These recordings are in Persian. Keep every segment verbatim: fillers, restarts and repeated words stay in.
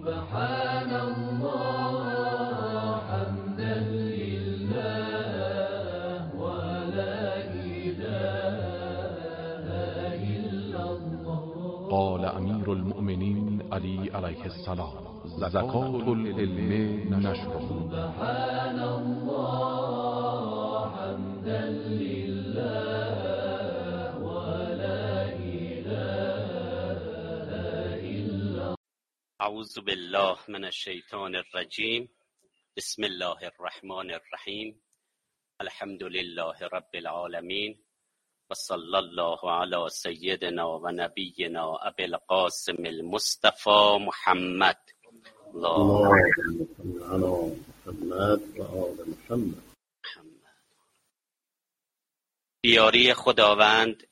سبحان الله حمدا لله ولا إله إلا الله. قال امیر المؤمنین علی علیه السلام: زکات العلم نشره. سبحان الله حمدا لله ولا إله إلا الله. اعوذ بالله من الشیطان الرجیم. بسم الله الرحمن الرحیم. الحمد لله رب العالمین و صلی الله علی سیدنا و نبینا ابی القاسم المصطفى محمد. اللهم صل علی محمد و آل محمد. بیاری خداوند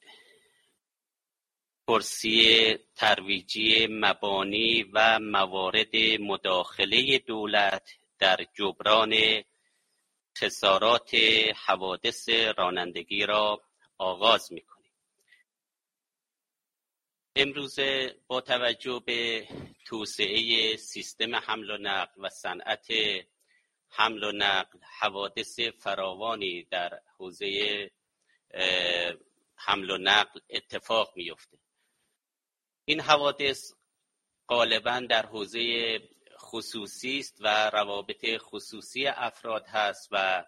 کرسی ترویجی مبانی و موارد مداخله دولت در جبران خسارات حوادث رانندگی را آغاز می‌کنیم. امروز با توجه به توسعه سیستم حمل و نقل و صنعت حمل و نقل، حوادث فراوانی در حوزه حمل و نقل اتفاق می‌افته. این حوادث غالباً در حوزه خصوصی است و روابط خصوصی افراد هست و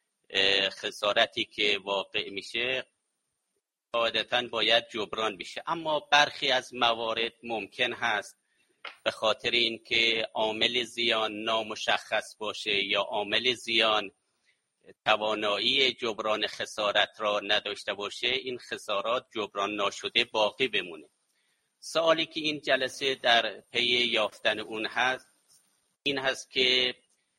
خسارتی که واقع میشه قاعدتاً باید جبران بشه، اما برخی از موارد ممکن هست به خاطر اینکه عامل زیان نامشخص باشه یا عامل زیان توانایی جبران خسارت را نداشته باشه، این خسارات جبران ناشده باقی بمونه. سوالی که این جلسه در پی یافتن اون هست این هست که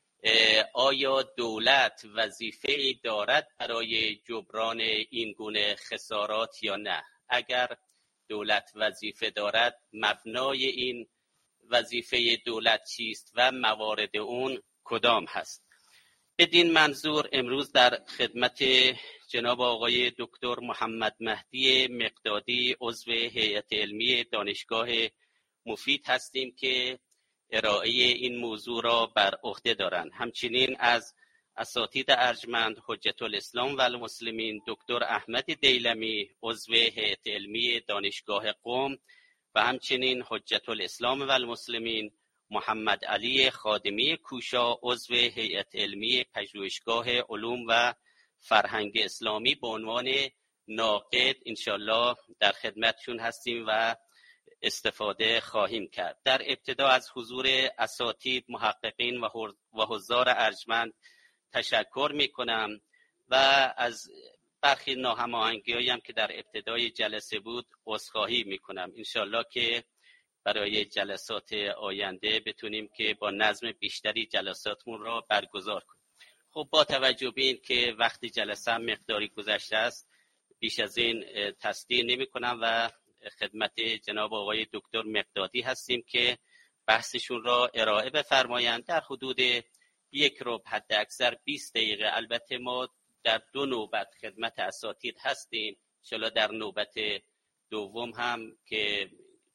آیا دولت وظیفه‌ای دارد برای جبران این گونه خسارات یا نه؟ اگر دولت وظیفه دارد، مبنای این وظیفه دولت چیست و موارد اون کدام هست؟ بدین منظور امروز در خدمت جناب آقای دکتر محمد مهدی مقدادی، عضو هیئت علمی دانشگاه مفید هستیم که ارائه این موضوع را بر عهده دارند. همچنین از اساتید ارجمند حجت الاسلام و المسلمین دکتر احمد دیلمی، عضو هیئت علمی دانشگاه قم و همچنین حجت الاسلام و المسلمین محمد علی خادمی کوشا، عضو هیئت علمی پژوهشگاه علوم و فرهنگ اسلامی به عنوان ناقد انشالله در خدمتشون هستیم و استفاده خواهیم کرد. در ابتدا از حضور اساتید، محققین و حضار ارجمند تشکر می کنم و از برخی ناهماهنگی‌هایی هم که در ابتدای جلسه بود عذرخواهی می کنم. انشالله که برای جلسات آینده بتونیم که با نظم بیشتری جلساتمون را برگزار کنیم. خب با توجه به این که وقت جلسه هم مقداری گذشته است، بیش از این تصدیق نمی کنم و خدمت جناب آقای دکتر مقدادی هستیم که بحثشون را ارائه بفرمایند. در حدود یک ربع حد اکثر بیست دقیقه. البته ما در دو نوبت خدمت اساتید هستیم، انشالله در نوبت دوم هم که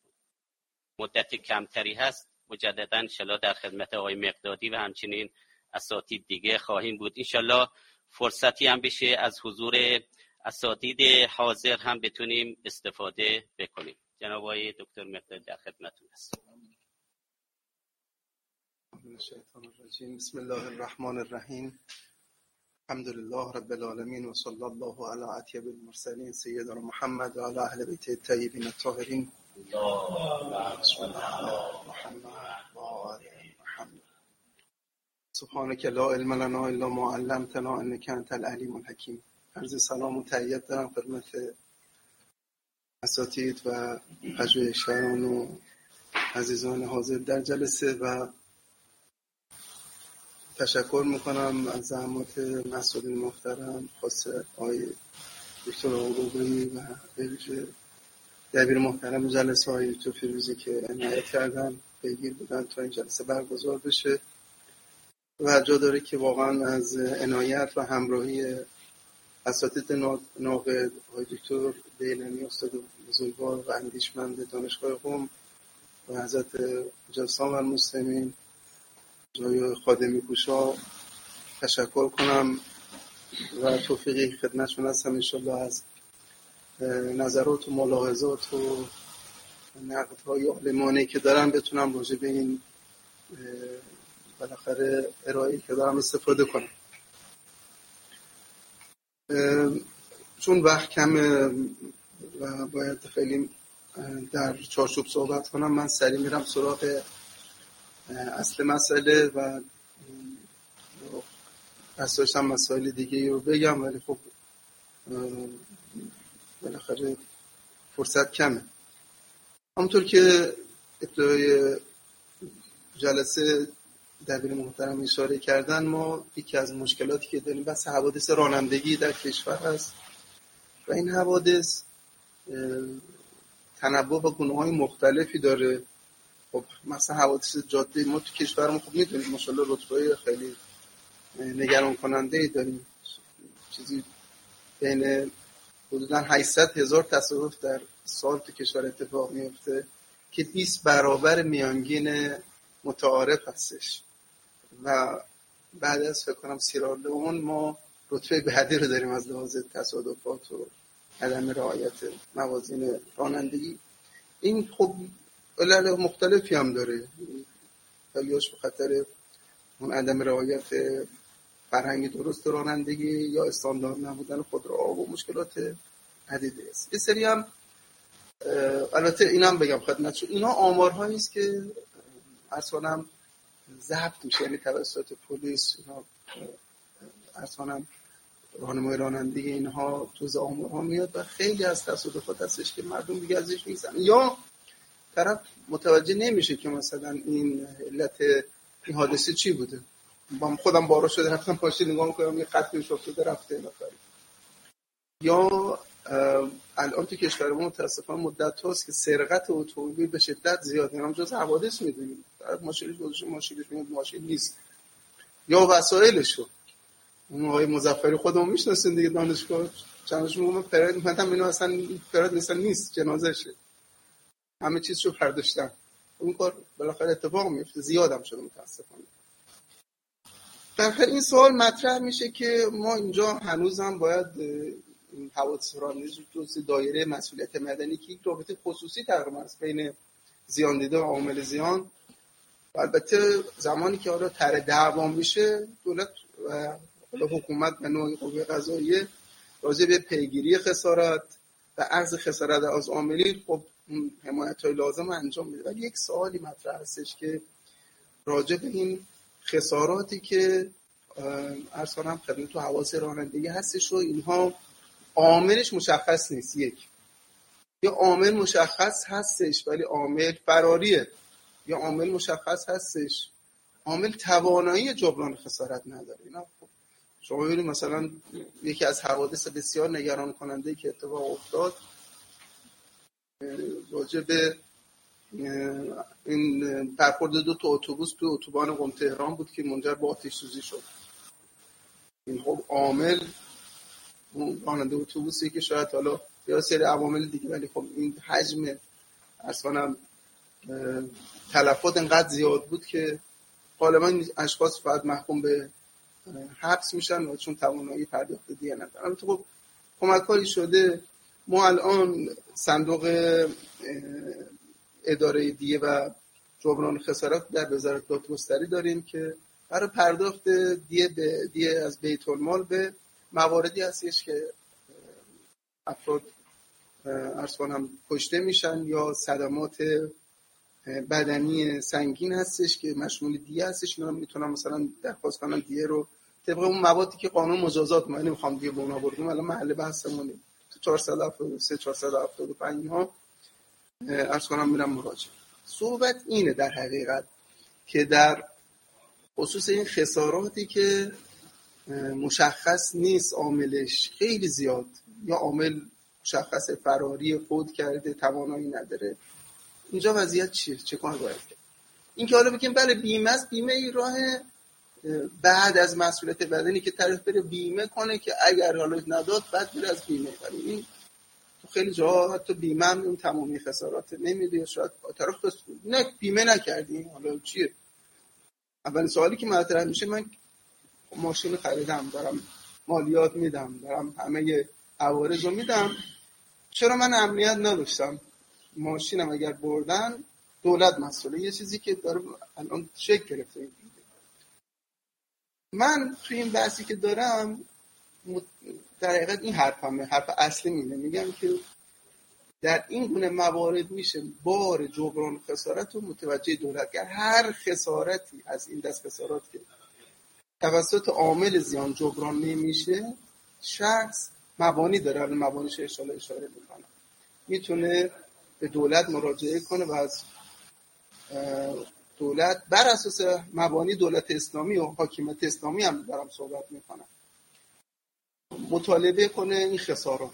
مدت کمتری هست مجددا انشالله در خدمت آقای مقدادی و همچنین اساتید دیگه خواهیم بود. انشالله فرصتی هم بشه از حضور اساتید حاضر هم بتونیم استفاده بکنیم. جناب آقای دکتر مقدادی در خدمتتون هستم. بسم الله الرحمن الرحیم. الحمد لله رب العالمین و صلی الله علی اطیب المرسلین سیدنا محمد و علی اهل بیت الطیبین الطاهرین. سبحانك لا علم لنا الا ما علمتنا انك انت العلیم الحکیم. عرض سلام و تحیت دارم خدمت اساتید و پژوهشگران و عزیزان حاضر در جلسه و تشکر میکنم از زحمات مسئولین محترم، خاصه آقای دکتر عقوبی و ویژه دبیر محترم جلسه های دکتر فیروزی که عنایت کردن پیگیر بودن تا این جلسه برگزار بشه و جا داره که واقعا از عنایت و همراهی اساتید ناقد آقای دکتر دیلمی، استاد بزرگوار و اندیشمند دانشگاه قم و حضرت جسام و المسلمین جای خادمی کوشا تشکر کنم و توفیقی خدمتشون هستم انشالله از نظرات و ملاحظات و نقدهای عالمانه که دارم بتونم راجع به این بالاخره ارائه‌ای که دارم استفاده کنم. چون وقت کمه و باید خیلی در چارچوب صحبت کنم، من سریع میرم سراغ اصل مسئله و پس داشتم مسائل دیگه رو بگم، ولی خب بالاخره فرصت کمه. همونطور که ابتدای جلسه دبیر محترم اشاره کردن، ما یکی از مشکلاتی که داریم بس حوادث رانندگی در کشور هست و این حوادث تنوع و گونه‌های مختلفی داره. خب مثلا حوادث جاده ما تو کشورمون خب میدونید ماشاءالله رتبه خیلی نگران کننده داریم، چیزی بین حدوداً هشتصد هزار تصادف در سال تو کشور اتفاق میفته که بیست برابر میانگین متعارف هستش و بعد از فکر کنم سیرالئون ما رتبه بعدی رو داریم از لحاظ تصادفات و عدم رعایت موازین رانندگی. این خب علل مختلفی هم داره، خیلی‌هاش به خاطر اون عدم رعایت فرهنگ درست رانندگی یا استاندارد نبودن خودرو و مشکلات عدیده است. یه سری هم البته اینم بگم خدمتتون، اینا آمارهایی است که اصلا ضبط میشه، یعنی توسط پلیس اینا اصلا راهنمای رانندگی اینها جزء آمارها میاد و خیلی از تصادفات هستش که مردم دیگه ازش میگذرن یا طرف متوجه نمیشه که مثلا این علت این حادثه چی بوده. با خودم بارا شده رفتم پاشی نگاه میکنم یه خطی افتاده رفته نفری. یا الان تو کشور ما متاسفانه مدت هاست که سرقت اتومبیل به شدت زیاده، هم جز حوادث میدونیم، طرف ماشینش گذاشته ماشینش میاد ماشین نیست یا وسایلشو. اون آقای مظفری خودمون میشناسین دیگه، دانشگاه چندش میگم فراد میگم اینو اصلا فراد مثلا نیست، جنازهشه، همه چیزشو برداشتن. اون کار بالاخره اتفاق میفته، زیادم شده متاسفانه. بالاخره این سوال مطرح میشه که ما اینجا هنوز هم باید این حوادث رانندگی تو دایره مسئولیت مدنی که یک رابطه خصوصی تقریبا است بین زیان دیده و عامل زیان. البته زمانی که حالا طرح دعوا میشه دولت و حکومت به نوعی قوه قضاییه راجع به پیگیری خسارت و عرض خسارت از عاملین خب حمایت‌های لازم انجام میده. ولی یک سوالی مطرح هستش که راجع به این خساراتی که عرض کنم خدمت تو حوادث رانندگی هستش و اینها عاملش مشخص نیست. یک یا عامل مشخص هستش ولی عامل فراریه، یا عامل مشخص هستش عامل توانایی جبران خسارت نداره. اینا خب شما ببینید مثلا یکی از حوادث بسیار نگران کننده که اتفاق افتاد راجع به این برخورد دو تا اتوبوس تو اتوبان قم تهران بود که منجر به آتش سوزی شد. این خب عامل اون راننده اتوبوسی که شاید حالا یا سری عوامل دیگه، ولی خب این حجم اصلا تلفات انقدر زیاد بود که غالبا اشخاص فقط محکوم به حبس میشن و چون توانایی پرداخت دیگه ندارن. خب کمک‌هایی شده. ما الان صندوق اداره دیه و جبران خسارات در وزارت دادگستری داریم که برای پرداخت دیه به دیه از بیت المال به مواردی هستش که افراد عرض کنم کشته میشن یا صدمات بدنی سنگین هستش که مشمول دیه هستش. اینا میتونن مثلا درخواست کنن دیه رو طبق اون موادی که قانون مجازات ما نمیخوام دیگه به اونا بردیم، الان محل بحثمونه تو چهارصد و هفتاد و سه چهارصد و هفتاد و پنج ها عرض کنم میرم مراجعه. صحبت اینه در حقیقت که در خصوص این خساراتی که مشخص نیست عاملش خیلی زیاد، یا عامل مشخص فراری خود کرده توانایی نداره، اینجا وضعیت چیه؟ چه کار باید کرد؟ این که حالا بگیم بله بیمه است، بیمه ای راه بعد از مسئولیت بدنی که طرف بره بیمه کنه که اگر حالا نداد بعد بره از بیمه. ولی این خیلی جا حتی بیمه هم اون تمامی خسارات نمیده، یا شاید طرف خس... نه بیمه نکردیم، حالا چیه؟ اولین سوالی که مطرح میشه من ماشین خریدم، دارم مالیات میدم، دارم همه عوارض رو میدم، چرا من امنیت نداشتم؟ ماشینم اگر بردن دولت مسئوله. یه چیزی که داره الان شکل گرفته. من توی این بحثی که دارم در حقیقت این حرفمه، حرف اصلی میگم میگم که در این گونه موارد میشه بار جبران خسارت رو متوجه دولت کرد. هر خسارتی از این دست خسارات که توسط عامل زیان جبران نمیشه، شخص مبانی داره، الان مبانیش اشاره اشاره میکنه، میتونه به دولت مراجعه کنه و از دولت بر اساس مبانی دولت اسلامی و حاکمیت اسلامی هم دارم صحبت میکنم مطالبه کنه این خسارات.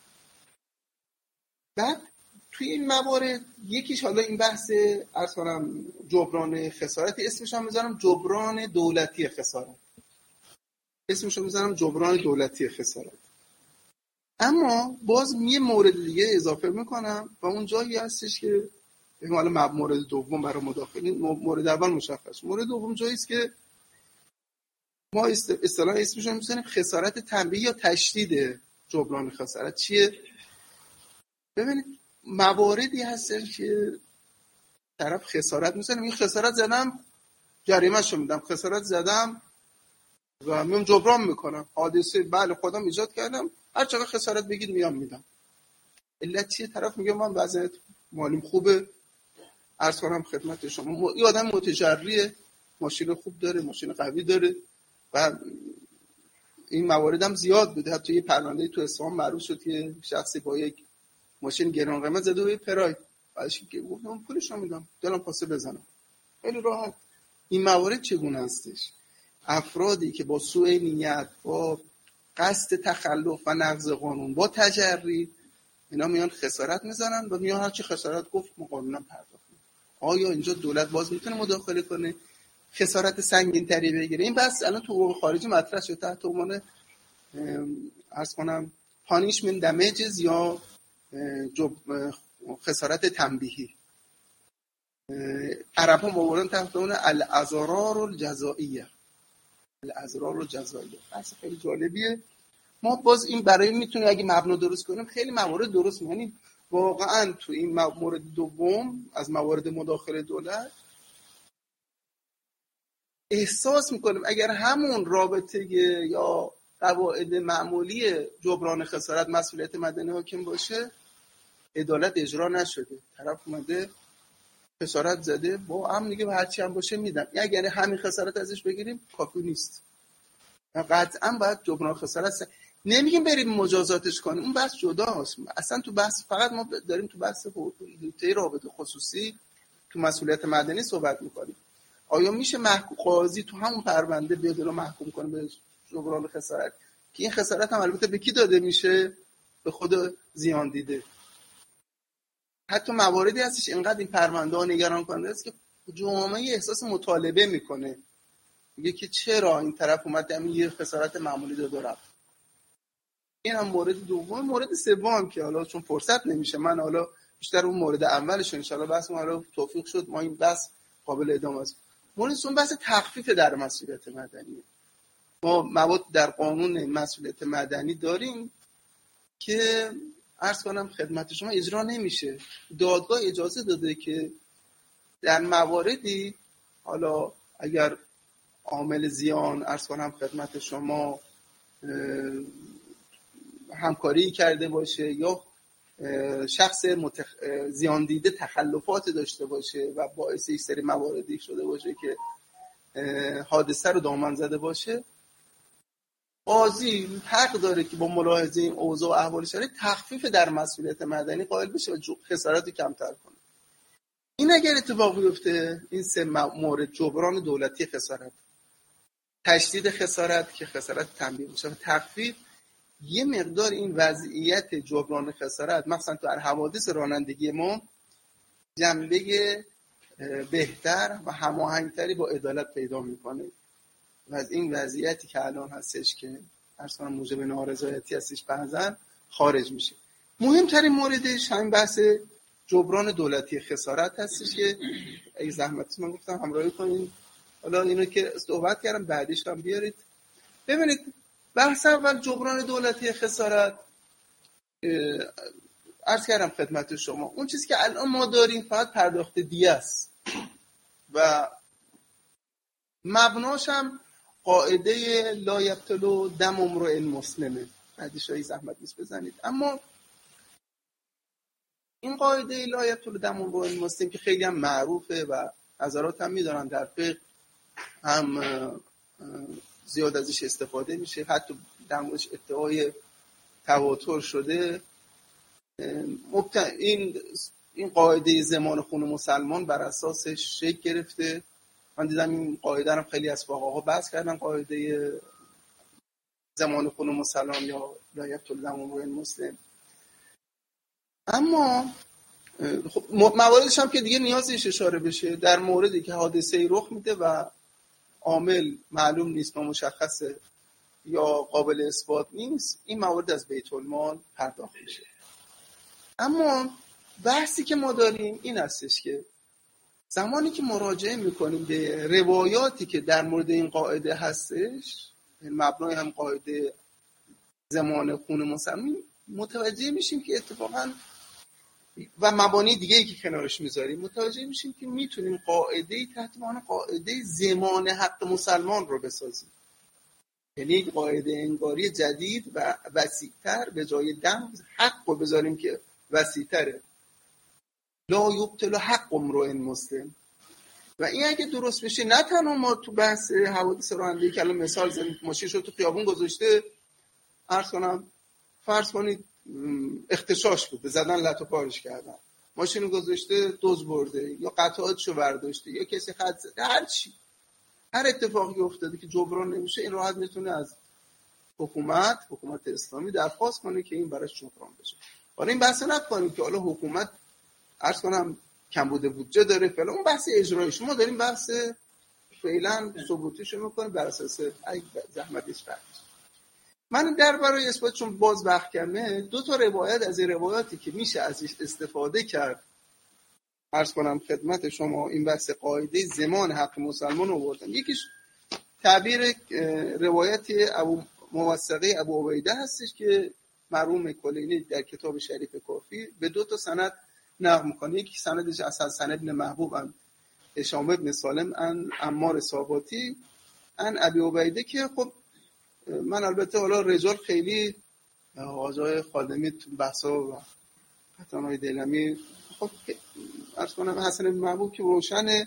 بعد توی این موارد یکیش حالا این بحث عرض کنم جبران خسارت، اسمش هم میذارم جبران دولتی خسارت، اسمش رو میذارم جبران دولتی خسارت. اما باز یه مورد دیگه اضافه میکنم و اون جایی هستش که حالا مورد دوم برای مداخله، مورد اول مشخص، مورد دوم جایی است که ما اصطلاح اسمش رو میذاریم خسارت تنبیهی یا تشدید جبران خسارت. چیه؟ ببینید مواردی هستش که طرف خسارت میزنه، این خسارت زدم جریمه‌شو میدم، خسارت زدم و میام جبران میکنم، حادثه بله خودم ایجاد کردم، هر چقدر خسارت بگید میام میدم. علت چیه؟ طرف میگه من وضعیت مالیم خوبه، عرض کنم خدمت شما یه آدم متجریه، ماشین خوب داره، ماشین قوی داره و این موارد هم زیاد بوده. حتی یه پرونده تو اصفهان معروف شد که شخصی با یک ماشین گران قیمت زده و پراید، بعدش که گفتم پولش رو میدم، دلم خواسته بزنم. خیلی راحت. این موارد چگونه هستش؟ افرادی که با سوء نیت، با قصد تخلف و نقض قانون، با تجری، اینا میان خسارت میزنن و میان هر چی خسارت گفت ما قانونا پرداخت. آیا اینجا دولت باز میتونه مداخله کنه خسارت سنگین تری بگیره؟ این بحث الان تو حقوق خارجی مطرح شده تحت عنوان عرض کنم پانیشمنت دمیجز یا خسارت تنبیهی. عرب ها موردن تحت عنوان الاضرار الجزائیه. الاضرار الجزائیه بحث خیلی جالبیه. ما باز این برای میتونیم اگه مبنا درست کنیم خیلی موارد درست می‌کنیم. یعنی واقعا تو این مورد دوم از موارد مداخله دولت احساس میکنیم اگر همون رابطه یا قواعد معمولی جبران خسارت مسئولیت مدنی حاکم باشه، عدالت اجرا نشده، طرف اومده خسارت زده با هم دیگه هر چی هم باشه میدن، اگر همین خسارت ازش بگیریم کافی نیست، قطعا باید جبران خسارت س... نمیگیم بریم مجازاتش کنیم، اون بحث جداست. اصلا تو بحث فقط ما داریم تو بحث حدودی رابطه خصوصی تو مسئولیت مدنی صحبت میکنیم. آیا میشه محکوم قاضی تو همون پرونده بیاد رو محکوم کنه به جبران خسارت که این خسارت هم البته به کی داده میشه؟ به خود زیان دیده. حتی مواردی هستش اینقدر این پرونده ها نگران کننده است که جامعه احساس مطالبه میکنه، میگه که چرا این طرف اومد همین یه خسارت معمولی داد و رفت. این هم مورد دوم. مورد سوم که حالا چون فرصت نمیشه من حالا بیشتر اون مورد اولش ان شاءالله بحث ما رو توفیق شد ما این بحث قابل ادامه است. مورد سوم بحث تخفیف در مسئولیت مدنی. ما مواد در قانون مسئولیت مدنی داریم که عرض کنم خدمت شما اجرا نمیشه. دادگاه اجازه داده که در مواردی حالا اگر عامل زیان عرض کنم خدمت شما همکاری کرده باشه یا شخص متخ... زیان دیده تخلفات داشته باشه و باعث یک سری مواردی شده باشه که حادثه رو دامن زده باشه، قاضی حق داره که با ملاحظه این اوضاع و احوال شرعی تخفیف در مسئولیت مدنی قائل بشه و خسارات کمتر کنه. این اگر اتفاق بیفته این سه مورد جبران دولتی خسارت، تشدید خسارت که خسارت تنبیه میشه و تخفیف، یه مقدار این وضعیت جبران خسارت مثلا تو حوادث رانندگی ما جنبه بهتر و هماهنگتری با عدالت پیدا میکنه و از این وضعیتی که الان هستش که اصلا موجب نارضایتی هستش بعضن خارج میشه. مهمترین موردش همین بحث جبران دولتی خسارت هستش که اگه زحمت من گفتم همراهی کنین، حالا اینو که صحبت کردم بعدیش هم بیارید. ببینید بحث اول جبران دولتی خسارت، عرض کردم خدمت شما اون چیزی که الان ما داریم فقط پرداخت دیه است و مبناش هم قاعده لا یبطل دم امرئ مسلمه. بعدیش های زحمت نیست بزنید. اما این قاعده لا یبطل دم امرئ مسلم که خیلی هم معروفه و حضرات هم میدارن در فقه هم زیاد ازش استفاده میشه، حتی در موردش ادعای تواتر شده. این این قاعده ضمان خون مسلمان بر اساسش شکل گرفته. من دیدم این قاعده رو خیلی از فقها بحث کردن، قاعده ضمان خون مسلمان یا لا یبطل دم امرئ مسلم. اما خب مواردش هم که دیگه نیازش اشاره بشه در موردی که حادثه‌ای رخ میده و عامل معلوم نیست، نامشخصه یا قابل اثبات نیست، این موارد از بیت المال پرداخت میشه. اما بحثی که ما داریم این هستش که زمانی که مراجعه میکنیم به روایاتی که در مورد این قاعده هستش، مبنای هم قاعده ضمان خون مسلمان، متوجه میشیم که اتفاقا و مبانی دیگه ای که کنارش میذاریم متوجه میشیم که میتونیم قاعده تحت عنوان قاعده ضمان حق مسلمان رو بسازیم. یعنی یک قاعده انگاری جدید و وسیع‌تر، به جای دم حق رو بذاریم که وسیع‌تره. لا یبطل حق امرئ مسلم. و این اگه درست بشه، نه تنها ما تو بحث حوادث رانندگی که الان مثال زدیم، ماشینشو تو خیابون گذاشته، عرض کنم فرض کنید اختشاش بوده، زدن لط و پارش کردن، ماشینو گذاشته دزد برده یا قطعاتشو برداشته یا کسی خط زده، هر چی هر اتفاقی افتاده که جبران نمیشه، این راحت میتونه از حکومت حکومت اسلامی درخواست کنه که این براش جبران بشه. حالا این بحث نکنیم که حالا حکومت عرض کنم کمبود بودجه داره فعلا، اون بحث اجرایی. شما داریم بحث فعلا ثبوتیشو میکنیم بر اساس زحمتش بعد. من در برای اثبات، چون باز وقت کمه، دو تا روایت از این روایاتی که میشه ازش استفاده کرد عرض کنم خدمت شما، این بحث قاعده ضمان حق مسلمان رو آوردم. یکیش تعبیر روایت ابو موثقه ابو عبیده هستش که مرحوم کلینی در کتاب شریف کافی به دو تا سند نقل میکنه. یکی سندش از حسن ابن محبوب ان هشام ابن سالم ان عمار صاباتی ان ابی عبیده، که خب من البته حالا رجال خیلی آقای خادمی تو بحثا و فتاوای دیلمی خب عرض کنم حسن ابن محبوب که روشنه،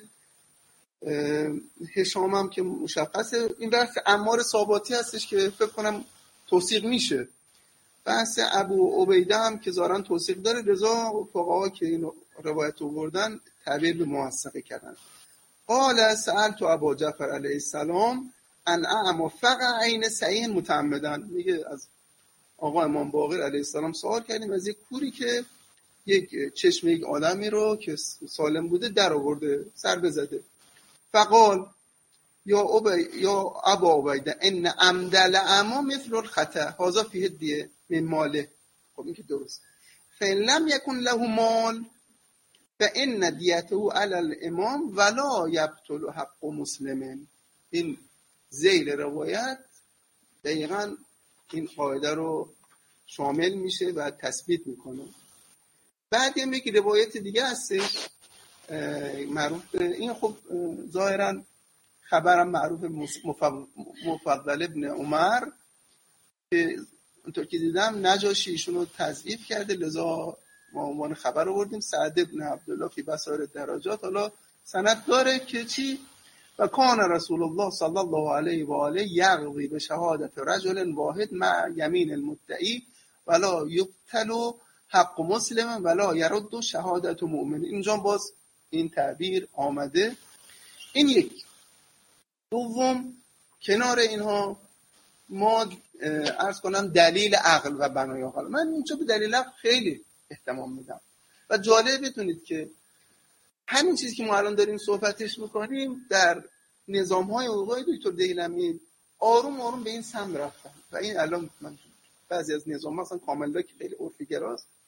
هشام هم که مشخصه، این بحث عمار صاباتی هستش که فکر کنم توثیق میشه. بحث ابو عبیده هم که ظاهرا توثیق داره، رضا فقها که این روایت آوردن تعبیر به موثقه کردن. قال سألت ابا جعفر علیه السلام ان اعم فقع عین صحیح متعمدن. میگه از آقا امام باقر علیه السلام سوال کردیم از یک کوری که یک چشم یک آدمی رو که سالم بوده در آورده، سر بزده. فقال یا ابی یا ابا عبیده ان عمدل اما مثل الخطا هذا فیه دیه من ماله. خب این که درست. فإن لم يكن له مال فإن دیته علی الامام ولا یبطل حق مسلم. این ذیل روایت دقیقاً این قاعده رو شامل میشه و تثبیت میکنه. بعد هم یک روایت دیگه هستش معروف، این خب ظاهراً خبرم معروف مفضل ابن عمر که اونطور که دیدم نجاشی ایشون رو تضعیف کرده، لذا ما عنوان خبر آوردیم. سعد ابن عبدالله فی بصائر درجات، حالا سند داره که چی؟ و کان رسول الله صلی الله علیه و آله یقضی به شهادت رجل واحد مع یمین المدعی ولا یبطل حق مسلم ولا یرد شهادت مؤمن. اینجا باز این تعبیر آمده. این یک. دوم، کنار اینها ما عرض کنم دلیل عقل و بنای عقل. من اینجا به دلیل عقل خیلی اهتمام میدم و جالب بدونید که همین چیزی که ما الان داریم صحبتش میکنیم در نظام‌های اروپایی دکتر دیلمی آروم آروم به این سمت رفتن و این الان من بعضی از نظام‌ها مثلا کاملا که خیلی عرفی گراست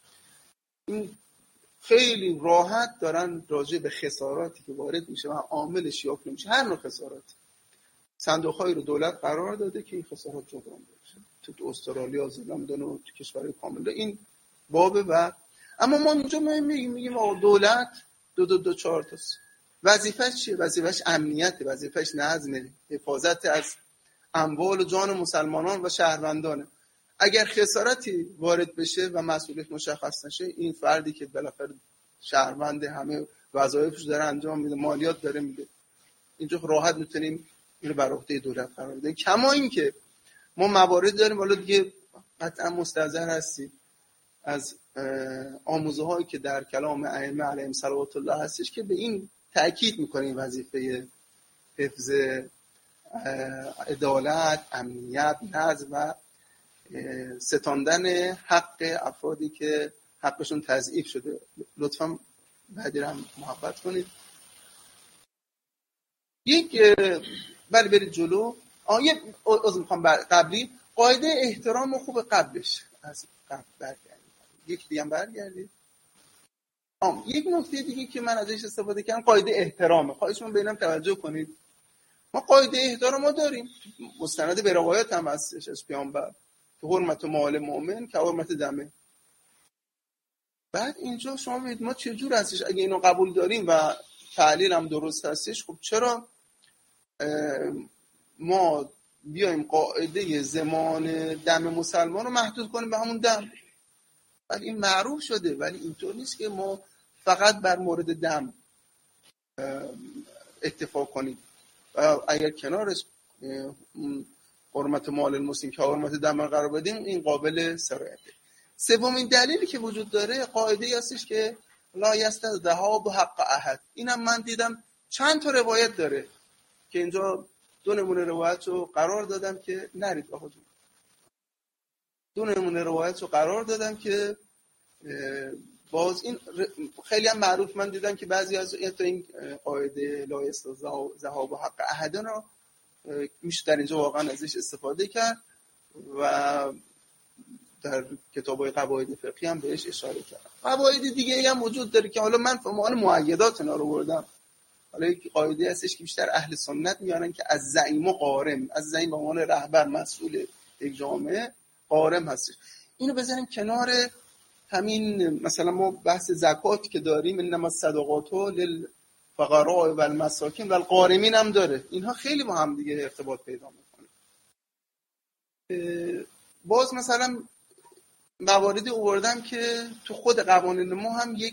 این خیلی راحت دارن راجع به خساراتی که وارد میشه و عاملش یافت میشه، هر نوع خساراتی، صندوق‌هایی رو دولت قرار داده که این خسارات جبران بشه. تو استرالیا، زلاند و تو کشورهای کامل این بابه. و اما ما اینجا ما میگیم میگیم دولت دو دو دو چهار تا وظیفه‌ش چیه؟ وظیفه‌ش امنیته، وظیفه‌ش نظم، حفاظت از اموال و جان مسلمانان و شهروندانه. اگر خسارتی وارد بشه و مسئولیت مشخص نشه، این فردی که بالاخره شهروند همه وظایفش داره انجام میده، مالیات داره میده، اینجا راحت میتونیم اینو بر عهده دولت قرار بدیم. کما اینکه ما موارد داریم، حالا دیگه قطعا مستحضر هستید از آموزه هایی که در کلام ائمه علیهم صلوات الله هستش که به این تأکید میکنه این وظیفه حفظ عدالت، امنیت، نظم و ستاندن حق افرادی که حقشون تضعیف شده. لطفاً بعدی هم محبت کنید. یک بله برید جلو. آه یه از میخوام قبلی قاعده احترام خوب قبلش از قبل برگردید. یک دیگه هم برگردید. آم یک نکته دیگه که من ازش استفاده کردم قاعده احترامه. خواهش من ببینم توجه کنید. ما قاعده احترام ما داریم، مستند به روایت هم هستش از پیامبر که حرمت مال مؤمن که حرمت دمه. بعد اینجا شما ببینید ما چه جور هستش اگه اینو قبول داریم و تعلیل هم درست هستش، خب چرا ما بیایم قاعده زمان دم مسلمان رو محدود کنیم به همون دم؟ ولی این معروف شده، ولی اینطور نیست که ما فقط بر مورد دم اتفاق کنیم و اگر کنارش حرمت مال المسلم که حرمت دم قرار بدیم این قابل سرایته. سومین دلیلی که وجود داره قاعده‌ای هستش که لا یستذهب حق احد. اینم من دیدم چند تا روایت داره که اینجا دو نمونه روایت رو قرار دادم که نرید آقا جون. دو نمونه روایت رو قرار دادم که باز این خیلی هم معروف، من دیدم که بعضی از این قاعده لا یستذهب حق احد رو میشه در اینجا واقعا ازش استفاده کرد و در کتاب‌های قواعد فقهی هم بهش اشاره کردم. قواعد دیگه هم وجود داره که حالا من فهمان مؤیدات اینا رو بردم. حالا یک قاعده هستش که بیشتر اهل سنت میارن که از زعیم و قارم، از زعیم به عنوان رهبر مسئول یک جامعه، قارم هستش. اینو بذاریم کنار همین مثلا ما بحث زکات که داریم، انما الصدقات للفقراء و المساکین و الغارمین هم داره. اینها خیلی با هم دیگه ارتباط پیدا میکنه. باز مثلا مواردی آوردم که تو خود قوانین ما هم یک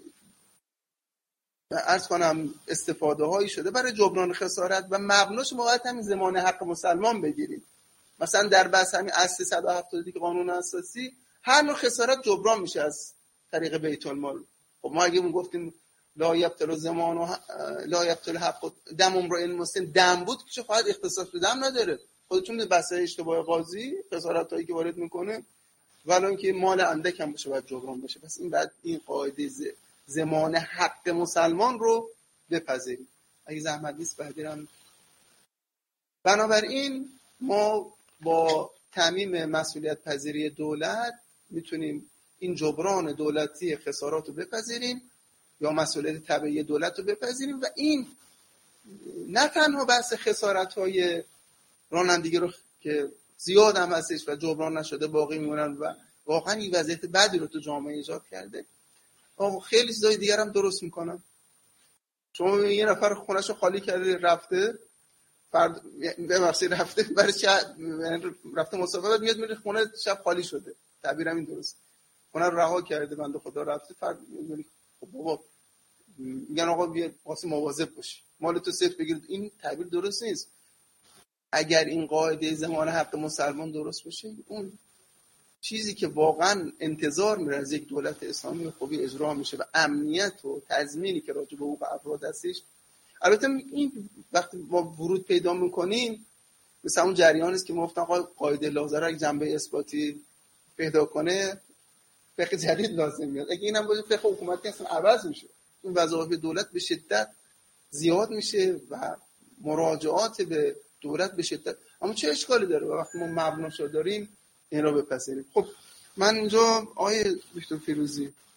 عرض کنم استفاده هایی شده برای جبران خسارت و مبناش موقعیت همین زمان حق مسلمان بگیرید. مثلا در بحث همین اصل صد و هفتاد که قانون اساسی هر نوع خسارت جبران میشه از طریق بیت المال. خب ما اگه اون گفتیم لا یبطل زمان و لا یبطل حق دم امرئ مسلم دم بود که خواهد اختصاص به دم نداره. خودتون بحث اشتباه قاضی خسارت هایی که وارد میکنه ولی اینکه مال اندک هم باشه باید جبران بشه. پس این بعد این قاعده زمان حق مسلمان رو بپذیریم. اگه زحمت نیست بعدیرم. بنابراین ما با تعمیم مسئولیت پذیری دولت میتونیم این جبران دولتی خسارات رو بپذیریم یا مسئولیت تبعی دولت رو بپذیریم و این نه تنها بحث خسارت های رانندگی رو که زیاد هم هستش و جبران نشده باقی میمونن و واقعا این وضعیت بدی رو تو جامعه ایجاد کرده. آقا خیلی چیزای دیگر هم درست میکنن. شما یه نفر خونه‌شو خالی کرده رفته فرد ببخشید رفته برای رفته مسافرت میاد میره خونه شب خالی شده. تعبیرم این درست. خونه رو رها کرده بنده خدا رفته فرد میگه خب بابا میگن آقا بیا واسه مواظب باشی مال تو صرف بگیر. این تعبیر درست نیست. اگر این قاعده زمان حق مسلمان درست باشه اون چیزی که واقعا انتظار میره از یک دولت اسلامی خوبی اجرا میشه و امنیت و تضمینی که راجع به حقوق افراد هستش. البته این وقتی ما ورود پیدا میکنیم مثلا اون جریانی است که ما گفتن قاعده لازم اگه جنبه اثباتی پیدا کنه فقه جدید لازم میاد. اگه اینم باشه فقه حکومتی اصلا عوض میشه. این وظایف دولت به شدت زیاد میشه و مراجعات به دولت به شدت. اما چه اشکالی داره وقتی ما مبناشو داریم این را بپذیریم. خب من اینجا آیه دکتر فیروزی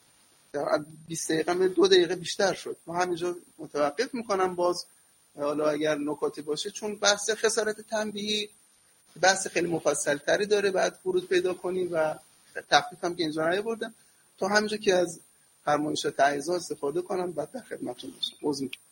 بیست دقیقه به دو دقیقه بیشتر شد. ما همینجا متوقف میکنم. باز حالا اگر نکاتی باشه، چون بحث خسارت تنبیهی بحث خیلی مفصل تری داره، بعد ورود پیدا کنیم و تخفیف هم که اینجا نیاوردم، تا همینجا که از فرمایشات اعضا استفاده کنم بعد در خدمتتون باشم. عذر می‌خوام.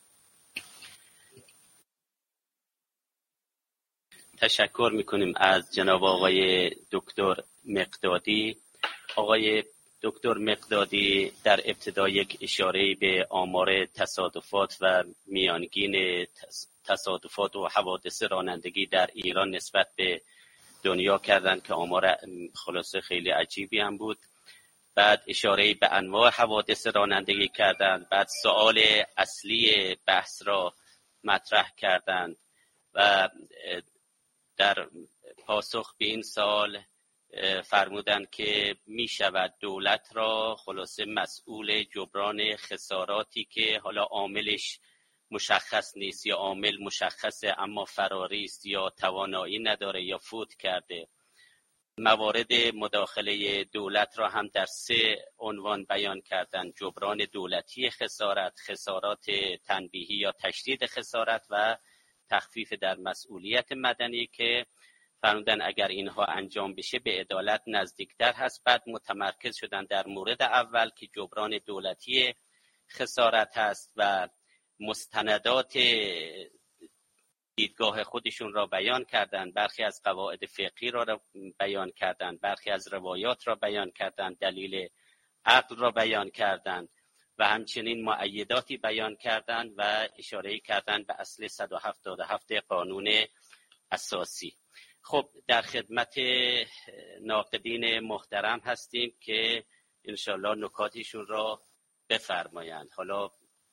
تشکر میکنیم از جناب آقای دکتر مقدادی. آقای دکتر مقدادی در ابتدا یک اشاره به آمار تصادفات و میانگین تصادفات و حوادث رانندگی در ایران نسبت به دنیا کردند که آمار خلاصه خیلی عجیبی هم بود. بعد اشاره به انواع حوادث رانندگی کردند. بعد سوال اصلی بحث را مطرح کردند و در پاسخ به این سوال فرمودند که می شود دولت را خلاصه مسئول جبران خساراتی که حالا عاملش مشخص نیست یا عامل مشخصه اما فراری است یا توانایی نداره یا فوت کرده. موارد مداخله دولت را هم در سه عنوان بیان کردند: جبران دولتی خسارت، خسارات تنبیهی یا تشدید خسارت و تخفیف در مسئولیت مدنی که فرمودن اگر اینها انجام بشه به عدالت نزدیکتر هست. بعد متمرکز شدن در مورد اول که جبران دولتی خسارت هست و مستندات دیدگاه خودشون را بیان کردند، برخی از قواعد فقهی را بیان کردند، برخی از روایات را بیان کردند، دلیل عقل را بیان کردند و همچنین مؤیداتی بیان کردند و اشاره کردند به اصل صد و هفتاد و هفت قانون اساسی. خب در خدمت ناقدین محترم هستیم که انشالله نکاتشون را بفرمایند. حالا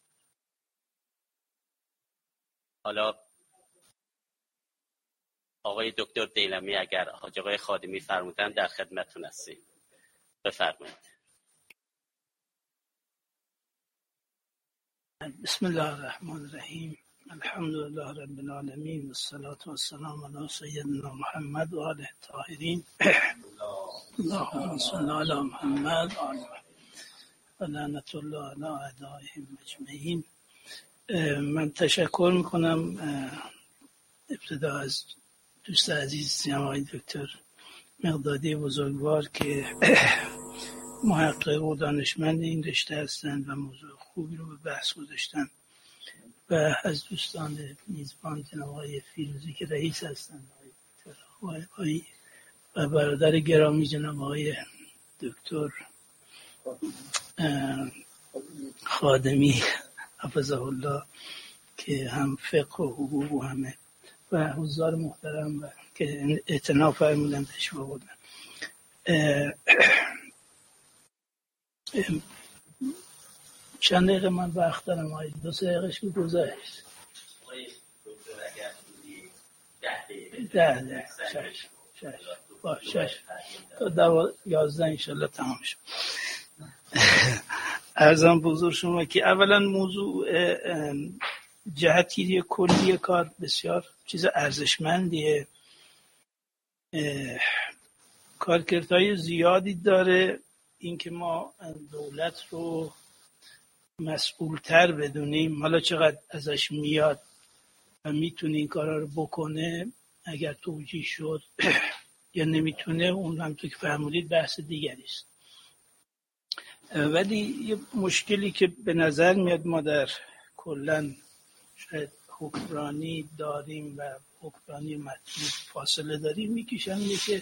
حالا آقای دکتر دیلمی اگر حاج آقای خادمی فرمودن در خدمتتون هستیم، بفرمایید. بسم الله الرحمن الرحیم. الحمد لله رب العالمین والصلاة والسلام علی سیدنا محمد و آله الطاهرین. اللهم صل علی محمد و آله و لعنت الله علی اعدائهم اجمعین. من تشکر میکنم ابتدا از دوست عزیز جناب دکتر مقدادی بزرگوار که محقق و دانشمند این رشته هستند و موضوع خوبی رو به بحث گذاشتن، و از دوستان میزبان جناب آقای فیروزی که رئیس هستند و برادر گرامی جناب آقای دکتر خادمی حفظه الله که هم فقه و حقوق و همه و حضار محترم و که اعتنا فرمودن تشریف آوردن. چند دقیقه من وقت دارم آقای دو سه دقیقهش که گذشت ده ده شش شش با شش تا دو یازده انشالله تمام شد. عرضم به حضور شما که اولا موضوع جهتگیری کلی کار بسیار چیز ارزشمندیه، کارکردهای زیادی داره. اینکه ما دولت رو مسئولتر بدونیم، حالا چقدر ازش میاد و میتونه این کارا رو بکنه اگر توجیه شد یا نمیتونه، اون هم تو که فرمودید بحث دیگری است. ولی یه مشکلی که به نظر میاد ما در کلن شاید حکمرانی داریم و حکمرانی مطلوب فاصله داریم، میکشن اینه که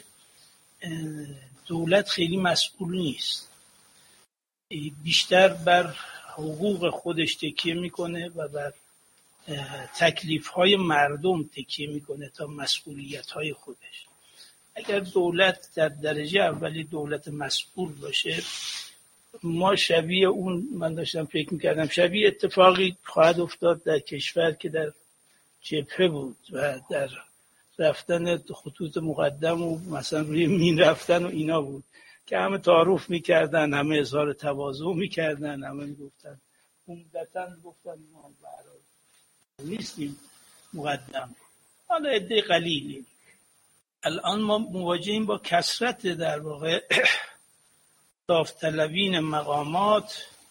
دولت خیلی مسئول نیست، بیشتر بر حقوق خودش تکیه میکنه و بر تکلیف‌های مردم تکیه میکنه تا مسئولیت‌های خودش. اگر دولت در درجه اولی دولت مسئول باشه، ما شبیه اون، من داشتم فکر میکردم شبیه اتفاقی خواهد افتاد در کشور که در جبهه بود و در رفتن خطوط مقدم و مثلا روی مین رفتن و اینا بود که همه تعارف میکردن، همه اظهار تواضع میکردن، همه میگفتن عمدتاً گفتن ما برای نیستیم مقدم، حالا عده قلیلی. الان ما مواجهیم با کثرت در واقع داوطلبین مقامات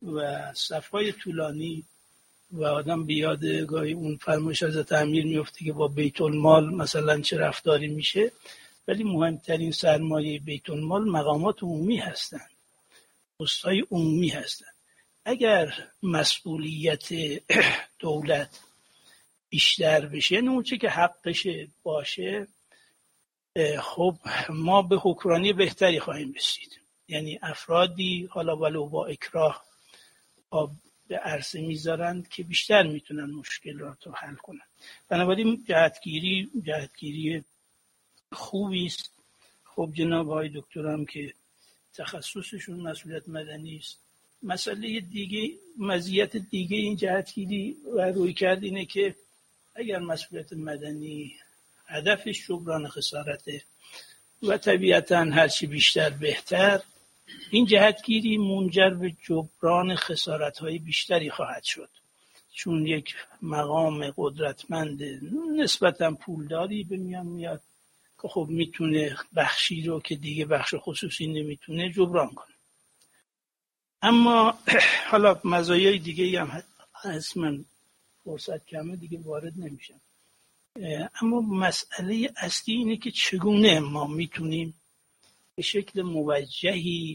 و صفهای طولانی و آدم به یاد گاهی اون فرمایش حضرت امیر میفته که با بیت المال مثلا چه رفتاری میشه. ولی مهمترین سرمایه بیت المال مقامات عمومی هستند، پست‌های عمومی هستند. اگر مسئولیت دولت بیشتر بشه، یعنی اون چه که حقش باشه، خب ما به حکمرانی بهتری خواهیم رسید. یعنی افرادی حالا ولو با اکراه به عرصه میذارند که بیشتر میتونن مشکل را تو حل کنن. بنابراین جهتگیری جهتگیری خوبی است. خب جناب آقای دکترم که تخصصشون مسئولیت مدنی است. مسئله دیگه، مزیت دیگه این جهتگیری و رویکرد اینه که اگر مسئولیت مدنی هدفش جبران خسارته و طبیعتاً هرچی بیشتر بهتر، این جهتگیری منجر به جبران خسارت‌های بیشتری خواهد شد، چون یک مقام قدرتمند نسبتاً پولداری به میان میاد که خب میتونه بخشی رو که دیگه بخش خصوصی نمیتونه جبران کنه. اما حالا مزایای دیگه هم هست، من فرصت کمه دیگه وارد نمیشم. اما مسئله اصلی اینه که چگونه ما میتونیم به شکل موجهی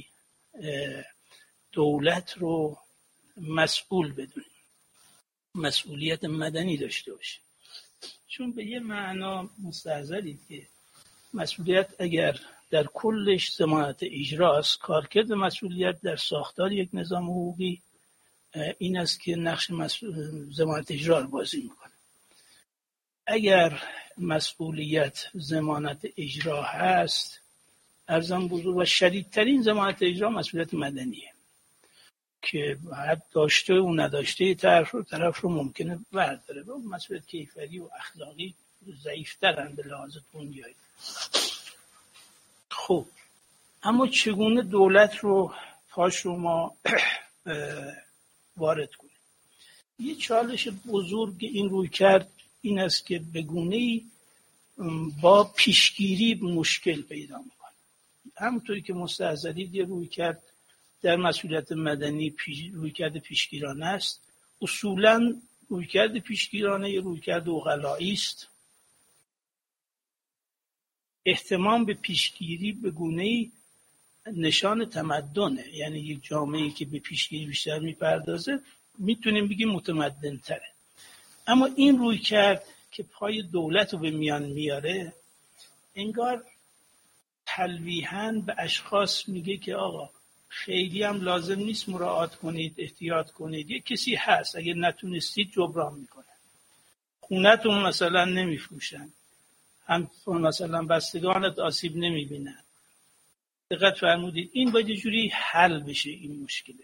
دولت رو مسئول بدونیم، مسئولیت مدنی داشته باشیم. چون به یه معنا مستحضرید که مسئولیت اگر در کلش ضمانت اجراست، کارکرد مسئولیت در ساختار یک نظام حقوقی این است که نقش ضمانت اجرا رو بازی میکنه. اگر مسئولیت ضمانت اجرا هست، ارزم بزرگ و شدیدترین ضمانت اجرا مسئولیت مدنیه که حد داشته و نداشته طرف رو طرف رو ممکنه برداره. و مسئولیت کیفری و اخلاقی ضعیفترن به لحاظ دنیایی. خب اما چگونه دولت رو پاش رو ما وارد کنیم؟ یه چالش بزرگ این روی کرد این است که به گونه‌ای با پیشگیری مشکل پیدا میکنه. همونطوری که مستحضرید یه روی کرد در مسئولیت مدنی پیش روی کرد پیشگیرانه است. اصولاً روی کرد پیشگیرانه یه روی کرد عقلایی است. اهتمام به پیشگیری به گونه‌ای نشان تمدنه، یعنی یک جامعه‌ای که به پیشگیری بیشتر میپردازه میتونیم بگیم متمدن تره. اما این روی کرد که پای دولت رو به میان میاره، انگار تلویحاً به اشخاص میگه که آقا خیلی هم لازم نیست مراعات کنید، احتیاط کنید، یک کسی هست اگه نتونستید جبران میکنه. خونتون مثلا نمیفروشن، هم مثلا بستگانت آسیب نمیبینن. دقت فرمودید این باید یه جوری حل بشه این مشکله.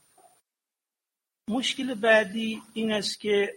مشکل بعدی این است که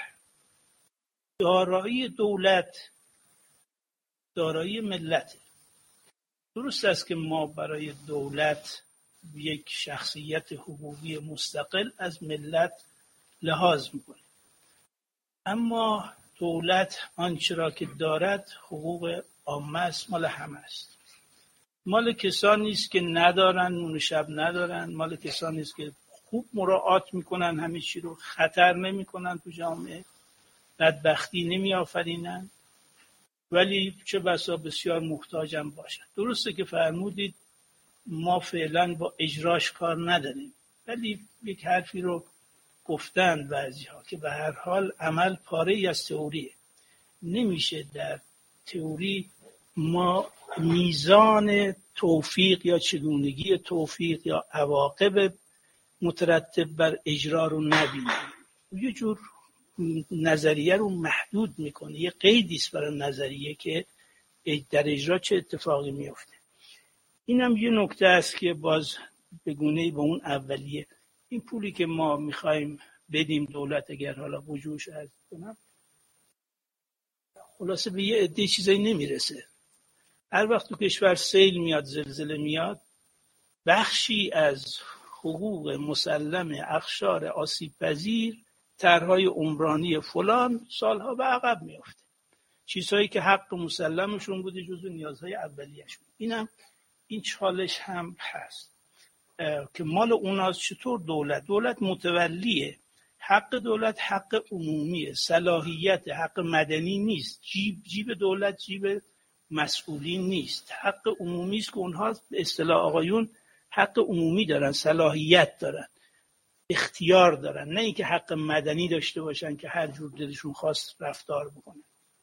دارایی دولت دارایی ملت. درست است که ما برای دولت یک شخصیت حقوقی مستقل از ملت لحاظ میکنیم، اما دولت آنچه را که دارد حقوق عامه است، مال همه است. مال کسانی نیست که ندارن، نون شب ندارن، مال کسانی نیست که خوب مراعات میکنن همه چی رو، خطر نمیکنن تو جامعه، بدبختی نمی آفرینن، ولی چه بسا بسیار محتاجم باشن. درسته که فرمودید ما فعلا با اجراش کار نداریم، ولی یک حرفی رو گفتن بعضی ها که به هر حال عمل پاره ای از تئوریه. نمیشه در تئوری ما میزان توفیق یا چگونگی توفیق یا عواقب مترتب بر اجرا رو نبینیم. یه جور نظریه رو محدود میکنه، یه قیدی است برای نظریه که در اجرا چه اتفاقی میفته. اینم یه نکته است که باز به گونه‌ای با اون اولیه، این پولی که ما میخوایم بدیم دولت اگر حالا وجودش عرض کنم، خلاصه به یه عده چیزایی نمیرسه. هر وقت تو کشور سیل میاد، زلزله میاد، بخشی از حقوق مسلم اقشار آسیب پذیر، طرح‌های عمرانی فلان سالها به عقب میافته. چیزهایی که حق مسلمشون بوده جزو نیازهای اولیه‌شون. اینم این چالش هم هست. که مال اوناست. چطور دولت؟ دولت متولیه. حق دولت حق عمومیه، صلاحیت، حق مدنی نیست. جیب جیب دولت جیب مسئولین نیست، حق عمومی است که اونها به اصطلاح آقایون حق عمومی دارن، صلاحیت دارن، اختیار دارن، نه اینکه حق مدنی داشته باشن که هر جور دلشون خواست رفتار بکنن.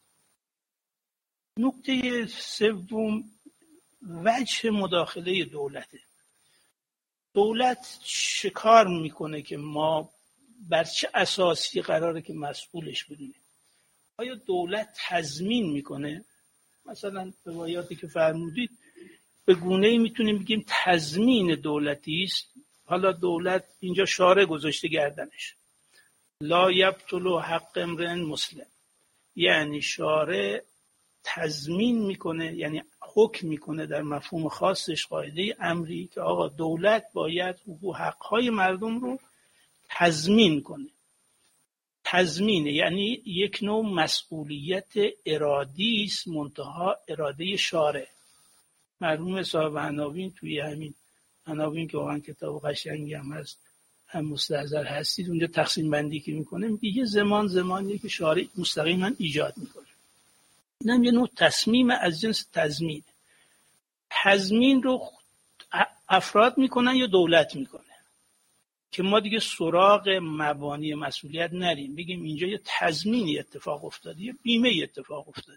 نکته سوم وجه مداخله دولته. دولت چه کار میکنه که ما بر چه اساسی قراره که مسئولش بدونیم؟ آیا دولت تضمین میکنه؟ مثلا روایاتی که فرمودید به گونه‌ای میتونیم بگیم تضمین دولتی است. حالا دولت اینجا شارع گذاشته گردنش، لا یبطل حق امرئ مسلم، یعنی شارع تضمین میکنه، یعنی حکم میکنه در مفهوم خاصش، قاعده امری که آقا دولت باید حقوق حقهای مردم رو تضمین کنه. تضمین یعنی یک نوع مسئولیت ارادی است، منتها اراده شارع. مرحوم صاحب عناوین توی همین عناوین که واقعا کتاب قشنگی هم هست، هم مستحضر هستید، اونجا تقسیم بندی که میکنه میگه یه زمان زمانیه که شارع مستقیما ایجاد میکنه. اینم یه نوع تصمیم از جنس تضمین. تضمین رو افراد میکنن یا دولت میکنه که ما دیگه سراغ مبانی مسئولیت نریم، بگیم اینجا یه تضمینی اتفاق افتاده، یه بیمه اتفاق افتاده.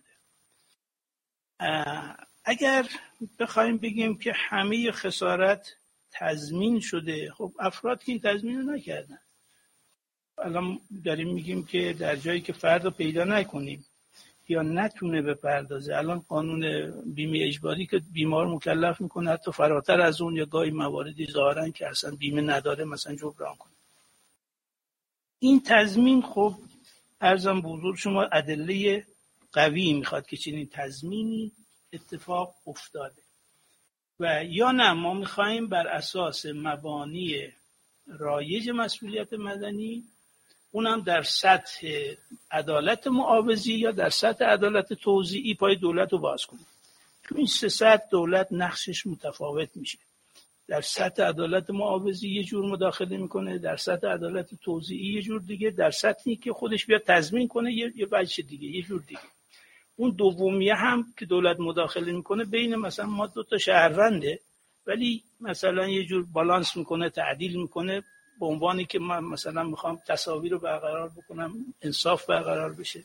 اگر بخوایم بگیم که همه خسارت تضمین شده، خب افراد که این تضمین رو نکردن. الان داریم میگیم که در جایی که فرد رو پیدا نکنیم یا نتونه بپردازه، الان قانون بیمه اجباری که بیمار مکلف میکنه حتی فراتر از اون، یا گاهی مواردی ظاهرن که اصلا بیمه نداره مثلا جبران کنه. این تضمین خب عرضم به حضور شما ادله قوی میخواد که چنین تضمینی اتفاق افتاده، و یا نه ما میخوایم بر اساس مبانی رایج مسئولیت مدنی، اونم در سطح عدالت معاوضی یا در سطح عدالت توزیعی، پای دولت رو باز کنیم. تو این سه سطح دولت نقشش متفاوت میشه. در سطح عدالت معاوضی یه جور مداخله میکنه، در سطح عدالت توزیعی یه جور دیگه، در سطحی که خودش بیاد تضمین کنه یه یه وجه دیگه، یه جور دیگه. اون دومیه هم که دولت مداخله میکنه بین مثلا ما دو تا شهرونده، ولی مثلا یه جور بالانس میکنه، تعدیل میکنه، به عنوانی که من مثلا میخوام تساوی رو برقرار بکنم، انصاف برقرار بشه.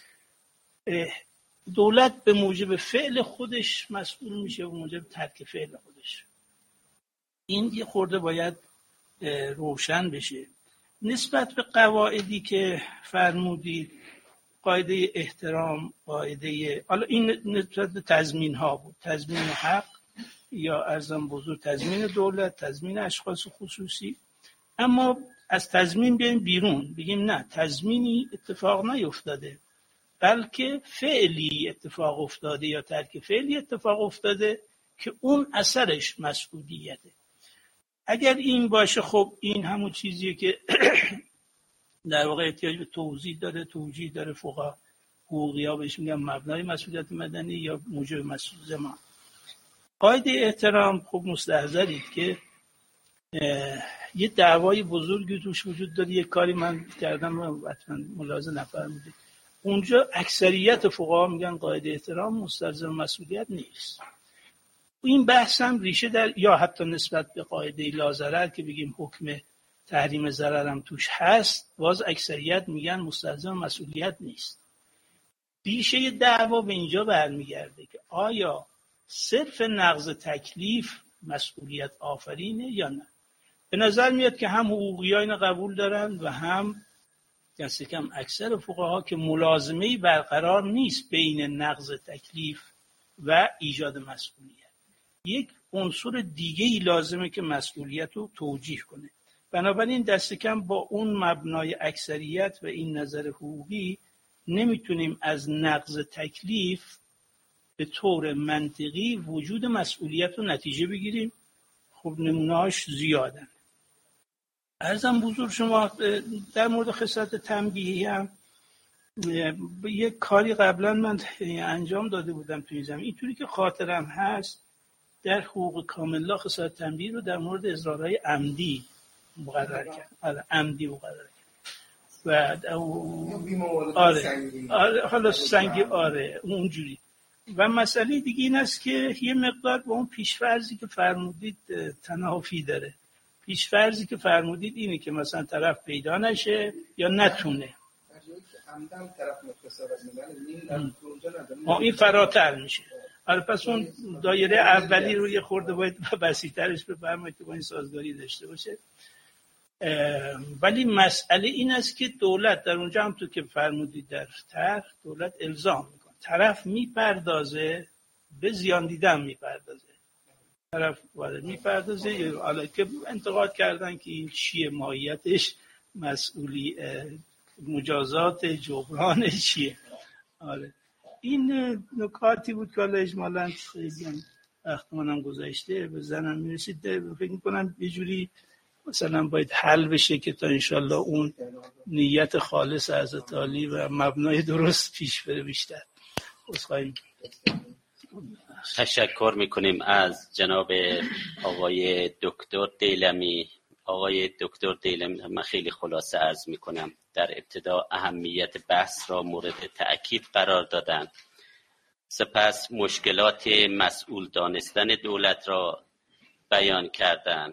دولت به موجب فعل خودش مسئول میشه و موجب ترک فعل خودش. این یه خورده باید روشن بشه. نسبت به قواعدی که فرمودید، قاعده احترام، قاعده، حالا این نسبت به تضمین ها بود، تضمین حق یا ارزم بزرگ تضمین دولت، تضمین اشخاص خصوصی. اما از تضمین بیایم بیرون، بگیم نه، تضمینی اتفاق نیفتاده، بلکه فعلی اتفاق افتاده یا ترک فعلی اتفاق افتاده که اون اثرش مسئولیته. اگر این باشه، خب این همون چیزیه که در واقع احتیاج به توضیح داره، توجیه داره. فقها حقوقی‌ها بهش میگن مبنای مسئولیت مدنی یا موجب مسئولیت زمان. قاعده احترام خب مستحضرید که یه دعوای بزرگی توش وجود داره. یه کاری من کردم حتما ملاحظه نفرمودید، اونجا اکثریت فقها میگن قاعده احترام مستلزم مسئولیت نیست. این بحث هم ریشه در، یا حتی نسبت به قاعده لا ضرر که بگیم حکم تحریم ضرر هم توش هست، باز اکثریت میگن مستلزم مسئولیت نیست. ریشه دعوا به اینجا برمیگرده که آیا صرف نقض تکلیف مسئولیت آفرینه یا نه. به نظر میاد که هم حقوقی‌ها اینو قبول دارن و هم دست کم اکثر فقها که ملازمه‌ای برقرار نیست بین نقض تکلیف و ایجاد مسئولیت. یک عنصر دیگه‌ای لازمه که مسئولیت رو توجیه کنه. بنابراین دست کم با اون مبنای اکثریت و این نظر حقوقی نمیتونیم از نقض تکلیف به طور منطقی وجود مسئولیت رو نتیجه بگیریم. خب نمونه‌هاش زیادن. عرضم بزرگ شما در مورد خصلت تنبیهی هم یک کاری قبلا من انجام داده بودم توی زمین، اینطوری که خاطرم هست در حقوق کامل لا خسارت تنبیه رو در مورد اضرارهای عمدی مقرر کرد. آره عمدی مقرر کرد. و آره آره حالا سنگی آره اونجوری. و مسئله دیگه این است که یه مقدار با اون پیشفرضی که فرمودید تنافی داره. پیشفرضی که فرمودید اینه که مثلا طرف پیدا نشه یا نتونه. این فراتر میشه. آره پس اون دایره اولی رو یه خورده باید وسیع‌ترش بفرمایید که با این سازگاری داشته باشه. ولی مسئله این است که دولت در اونجا هم تو که فرمودید در طرح دولت الزام میکنه. طرف میپردازه به زیان دیدن میپردازه. طرف وارد میپردازه حالا که انتقاد کردن که این چیه ماهیتش مسئولی مجازات جبران چیه. آره این نکاتی بود که حالا اجمالاً خیلی وقت منم گذشته به زنم میرسید. فکر میکنم یه جوری مثلا باید حل بشه که تا انشالله اون نیت خالص حضرت عالی و مبنای درست پیش بره بیشتر. بسخواهیم تشکر میکنیم از جناب آقای دکتر دیلمی. آقای دکتر دیلمی من خیلی خلاصه عرض میکنم. در ابتدا اهمیت بحث را مورد تأکید قرار دادند. سپس مشکلات مسئول دانستن دولت را بیان کردند.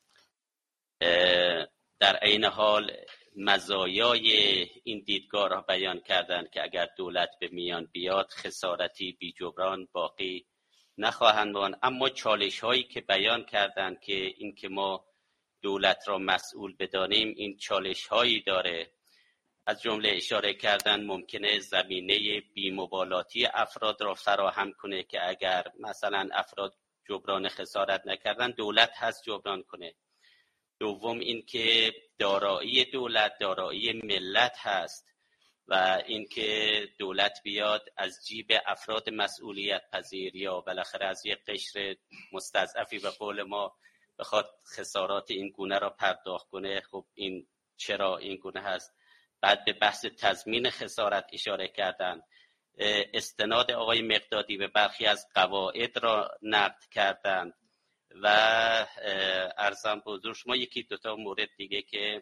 در عین حال مزایای این دیدگاه را بیان کردند که اگر دولت به میان بیاد خسارتی بی جبران باقی نخواهند ماند. اما چالش هایی که بیان کردند که این که ما دولت را مسئول بدانیم این چالش هایی داره. از جمله اشاره کردن ممکنه زمینه بی‌مبالاتی افراد را فراهم کنه که اگر مثلا افراد جبران خسارت نکردن دولت هست جبران کنه. دوم این که دارایی دولت دارایی ملت هست و این که دولت بیاد از جیب افراد مسئولیت پذیر یا بالاخره از یک قشر مستضعفی به قول ما بخواد خسارات این گونه را پرداخت کنه. خب این چرا این گونه هست؟ بعد به بحث تضمین خسارت اشاره کردن. استناد آقای مقدادی به برخی از قواعد را نقد کردند و ارزم به حضور شما یکی دوتا مورد دیگه که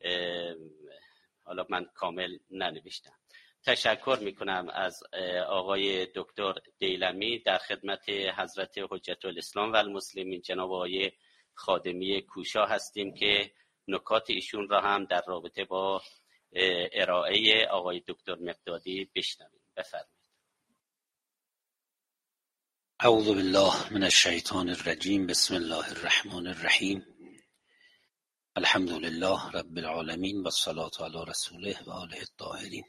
حالا من کامل ننوشتم. تشکر میکنم از آقای دکتر دیلمی. در خدمت حضرت حجت الاسلام و المسلمین جناب آقای خادمی کوشا هستیم که نکات ایشون را هم در رابطه با ارائه آقای دکتر مقدادی بشنویم. بفرمایید. اعوذ بالله من الشیطان الرجیم. بسم الله الرحمن الرحیم. الحمد لله رب العالمین و الصلاة علی رسوله و آله الطاهرین.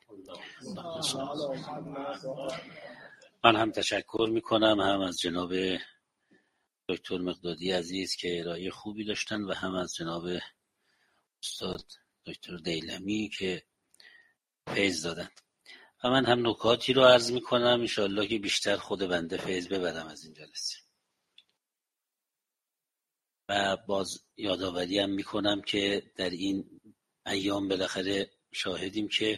من هم تشکر میکنم هم از جناب دکتر مقدادی عزیز که ارائه خوبی داشتن و هم از جناب استاد دکتر دیلمی که فیض دادند. و من هم نکاتی رو عرض میکنم انشاءالله که بیشتر خود بنده فیض ببرم از این جلسه. و باز یادآوری هم میکنم که در این ایام بالاخره شاهدیم که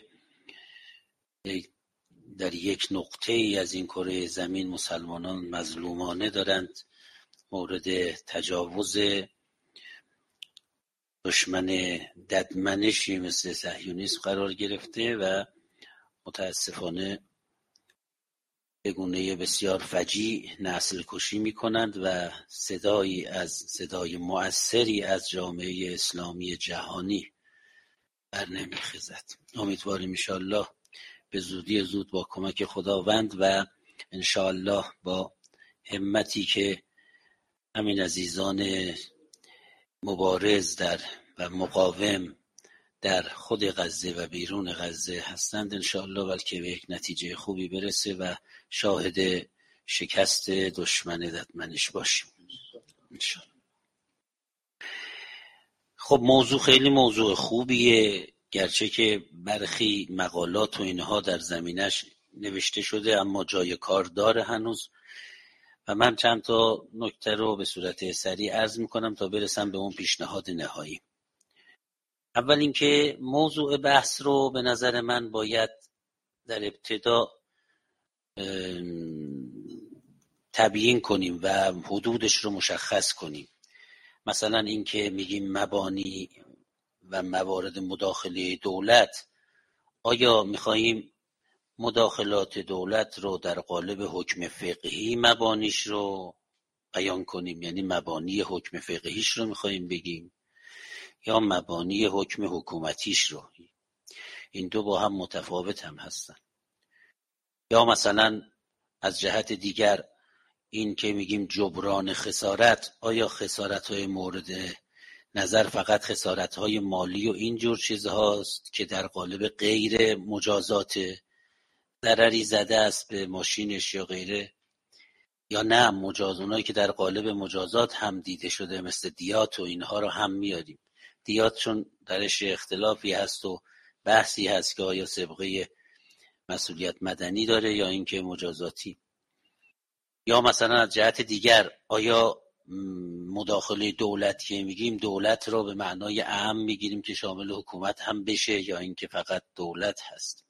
در یک نقطه ای از این کره زمین مسلمانان مظلومانه دارند مورد تجاوز دشمن ددمنشی مثل صهیونیسم قرار گرفته و متاسفانه به گونه بسیار فجیع نسل کشی می کنند و صدایی از صدای مؤثری از جامعه اسلامی جهانی بر نمی خیزد. امیدواریم انشاءالله به زودی زود با کمک خداوند و انشاءالله با همتی که همین عزیزان مبارز در و مقاوم در خود غزه و بیرون غزه هستند انشاءالله بلکه به یک نتیجه خوبی برسه و شاهد شکست دشمن ددمنش باشیم انشاءالله. خب موضوع خیلی موضوع خوبیه، گرچه که برخی مقالات و اینها در زمینش نوشته شده اما جای کار داره هنوز و من چند تا نکته رو به صورت سریع عرض میکنم تا برسم به اون پیشنهاد نهایی. اول اینکه موضوع بحث رو به نظر من باید در ابتدا تبیین کنیم و حدودش رو مشخص کنیم. مثلا این که میگیم مبانی و موارد مداخله دولت، آیا میخواییم مداخلات دولت رو در قالب حکم فقهی مبانیش رو بیان کنیم، یعنی مبانی حکم فقهیش رو میخواییم بگیم، یا مبانی حکم حکومتیش رو؟ این دو با هم متفاوت هم هستن. یا مثلا از جهت دیگر این که میگیم جبران خسارت، آیا خسارت‌های مورد نظر فقط خسارت‌های مالی و اینجور چیزهاست که در قالب غیر مجازات ضرری زده است به ماشینش یا غیره، یا نه مجاز اونایی که در قالب مجازات هم دیده شده مثل دیات و اینها رو هم میاریم؟ دیات چون درش اختلافی هست و بحثی هست که آیا سابقه مسئولیت مدنی داره یا اینکه مجازاتی. یا مثلا از جهت دیگر آیا مداخله دولت که میگیم دولت را به معنای عام میگیریم که شامل حکومت هم بشه یا اینکه فقط دولت هست؟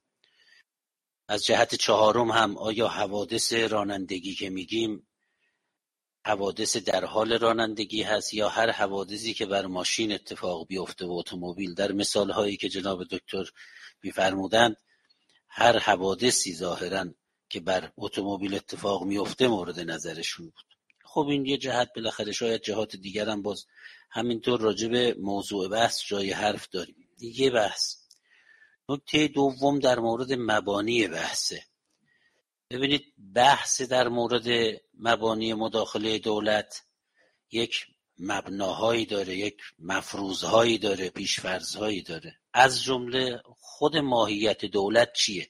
از جهت چهارم هم آیا حوادث رانندگی که میگیم حوادث در حال رانندگی هست یا هر حوادثی که بر ماشین اتفاق بیفته و اتومبیل؟ در مثال هایی که جناب دکتر میفرمودند هر حوادثی ظاهراً که بر اتومبیل اتفاق میفته مورد نظرشون بود. خب این یه جهت، بالاخره شاید جهات دیگر هم باز همینطور راجع به موضوع بحث جای حرف داریم. دیگه بحث نکته دوم در مورد مبانی بحثه. ببینید بحث در مورد مبانی مداخله دولت یک مبناهایی داره، یک مفروضهایی داره، پیشفرضهایی داره. از جمله خود ماهیت دولت چیه؟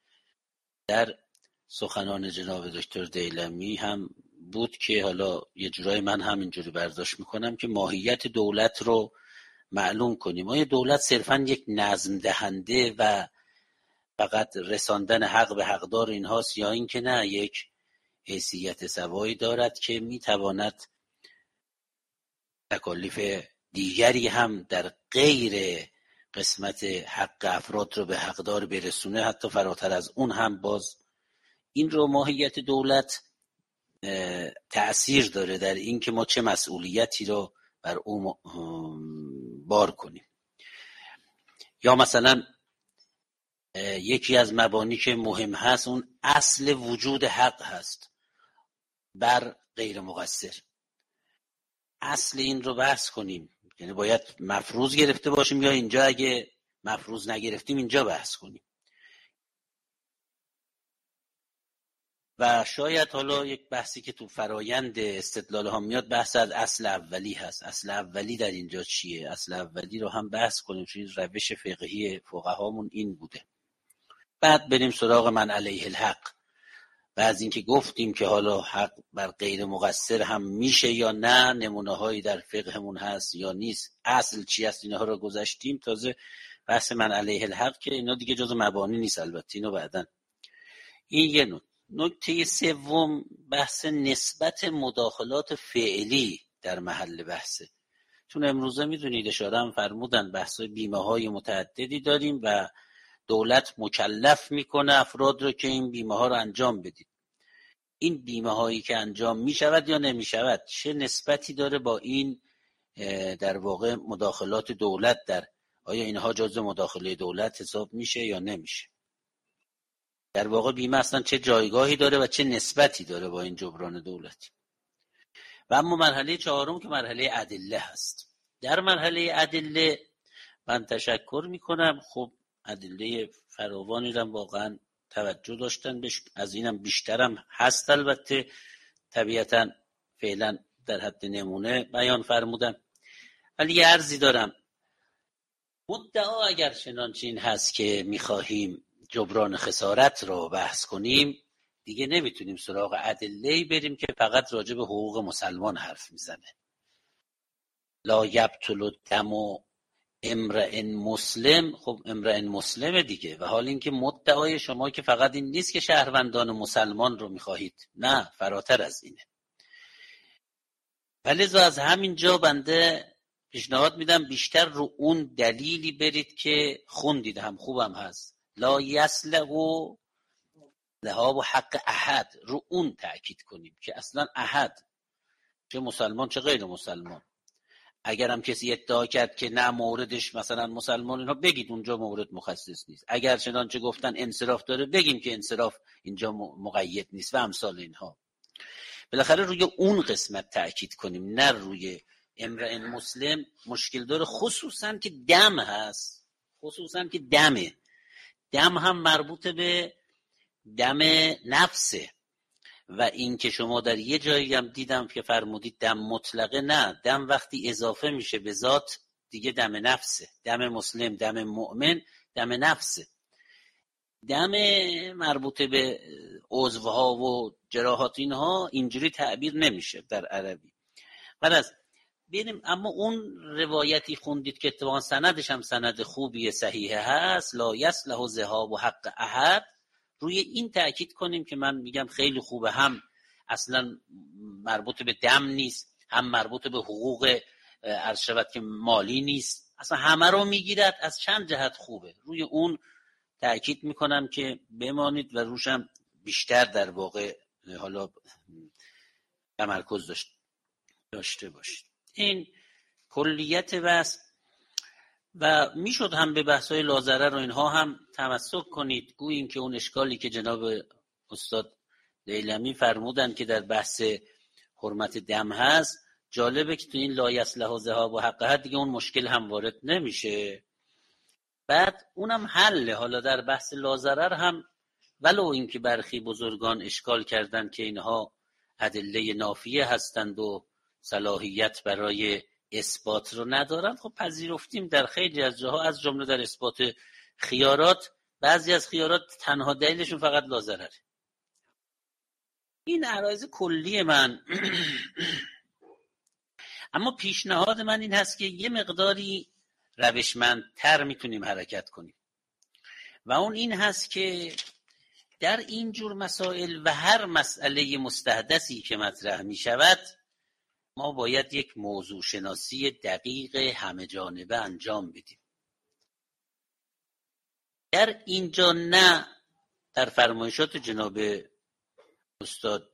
در سخنان جناب دکتر دیلمی هم بود که حالا یه جورای من هم اینجوری برداشت میکنم که ماهیت دولت رو معلوم کنیم. آیا دولت صرفاً یک نظم دهنده و فقط رساندن حق به حقدار اینهاست، یا این که نه یک حیثیت سوایی دارد که میتواند تکالیف دیگری هم در غیر قسمت حق افراد رو به حقدار برسونه، حتی فراتر از اون هم باز این رو ماهیت دولت تأثیر داره در این که ما چه مسئولیتی رو بر او بار کنیم. یا مثلا یکی از مبانی که مهم هست اون اصل وجود حق هست بر غیر مقصر. اصل این رو بحث کنیم، یعنی باید مفروض گرفته باشیم یا اینجا اگه مفروض نگرفتیم اینجا بحث کنیم. و شاید حالا یک بحثی که تو فرایند استدلال ها میاد بحث از اصل اولی هست. اصل اولی در اینجا چیه؟ اصل اولی رو هم بحث کنیم، چون روش فقهی فقهامون این بوده. بعد بریم سراغ من علیه الحق. و از اینکه گفتیم که حالا حق بر غیر مقصر هم میشه یا نه، نمونه هایی در فقهمون هست یا نیست، اصل چی است، اینها رو گذاشتیم. تازه بحث من علیه الحق که اینا دیگه جز مبانی نیست، البته اینو بعدن. این یه نوع. نکته سوم بحث نسبت مداخلات فعلی در محل بحثه. چون امروزه میدونید اشاره هم فرمودن بحث بیمه های متعددی داریم و دولت مکلف میکنه افراد رو که این بیمه ها رو انجام بدید. این بیمه هایی که انجام میشود یا نمیشود چه نسبتی داره با این در واقع مداخلات دولت؟ در آیا اینها جزء مداخله دولت حساب میشه یا نمیشه؟ در واقع بیمه اصلا چه جایگاهی داره و چه نسبتی داره با این جبران دولتی؟ و اما مرحله چهارم که مرحله ادله هست. در مرحله ادله من تشکر میکنم. خب ادله فراوانی رو واقعا توجه داشتن بهش، از اینم بیشترم هست البته، طبیعتا فعلا در حد نمونه بیان فرمودن. ولی یه عرضی دارم، مدعا اگر چنانچه این هست که میخواهیم جبران خسارت رو بحث کنیم، دیگه نمیتونیم سراغ ادله‌ای بریم که فقط راجع به حقوق مسلمان حرف میزنه. لا یبطل دم امرئ مسلم. خب امرئ مسلم دیگه، و حال اینکه مدعای شما که فقط این نیست که شهروندان مسلمان رو میخواهید، نه، فراتر از اینه. ولذا از همین جا بنده پیشنهاد میدم بیشتر رو اون دلیلی برید که خوندید، هم خوبم هست. لا یصلح ذهاب و حق احد رو اون تأکید کنیم که اصلا احد، چه مسلمان چه غیر مسلمان، اگر هم کسی ادعا کرد که نه موردش مثلا مسلمان، اینها بگید اونجا مورد مخصص نیست. اگر چنانچه گفتن انصراف داره، بگیم که انصراف اینجا مقید نیست و امثال اینها. بالاخره روی اون قسمت تأکید کنیم، نه روی امرئ مسلم. مشکل داره خصوصا که دم هست، خصوصا که دمه دم هم مربوط به دم نفسه و این که شما در یه جایی هم دیدم که فرمودید دم مطلقه، نه، دم وقتی اضافه میشه به ذات دیگه دم نفسه. دم مسلم، دم مؤمن، دم نفسه. دم مربوط به عضوها و جراحات اینها اینجوری تعبیر نمیشه در عربی. بعد ببینیم، اما اون روایتی خوندید که اتفاقا سندش هم سند خوبیه، صحیحه هست، لا یصلح ذهاب و حق احد، روی این تأکید کنیم که من میگم خیلی خوبه، هم اصلا مربوط به دم نیست، هم مربوط به حقوق عرض شود که مالی نیست، اصلا همه رو میگیرد، از چند جهت خوبه. روی اون تأکید میکنم که بمانید و روشم بیشتر در واقع حالا تمرکز داشت داشته باشید. این کلیت بحث و میشد هم به بحث‌های لازره رو اینها هم تمسک کنید، گوییم که اون اشکالی که جناب استاد دیلمی فرمودن که در بحث حرمت دم هست، جالبه که تو این لا یصلح ذهاب و حقها دیگه اون مشکل هم وارد نمیشه. بعد اونم حل. حالا در بحث لازره هم ولو اینکه برخی بزرگان اشکال کردن که اینها ادله نافیه هستند و صلاحیت برای اثبات رو ندارن، خب پذیرفتیم در خیلی از جاها، از جمله در اثبات خیارات، بعضی از خیارات تنها دلیلشون فقط لازرره. این عرایض کلی من. اما پیشنهاد من این هست که یه مقداری روشمندتر میتونیم حرکت کنیم و اون این هست که در این جور مسائل و هر مسئله مستحدثی که مطرح میشود، ما باید یک موضوع شناسی دقیق همه جانبه انجام بدیم. در اینجا نه در فرمایشات جناب استاد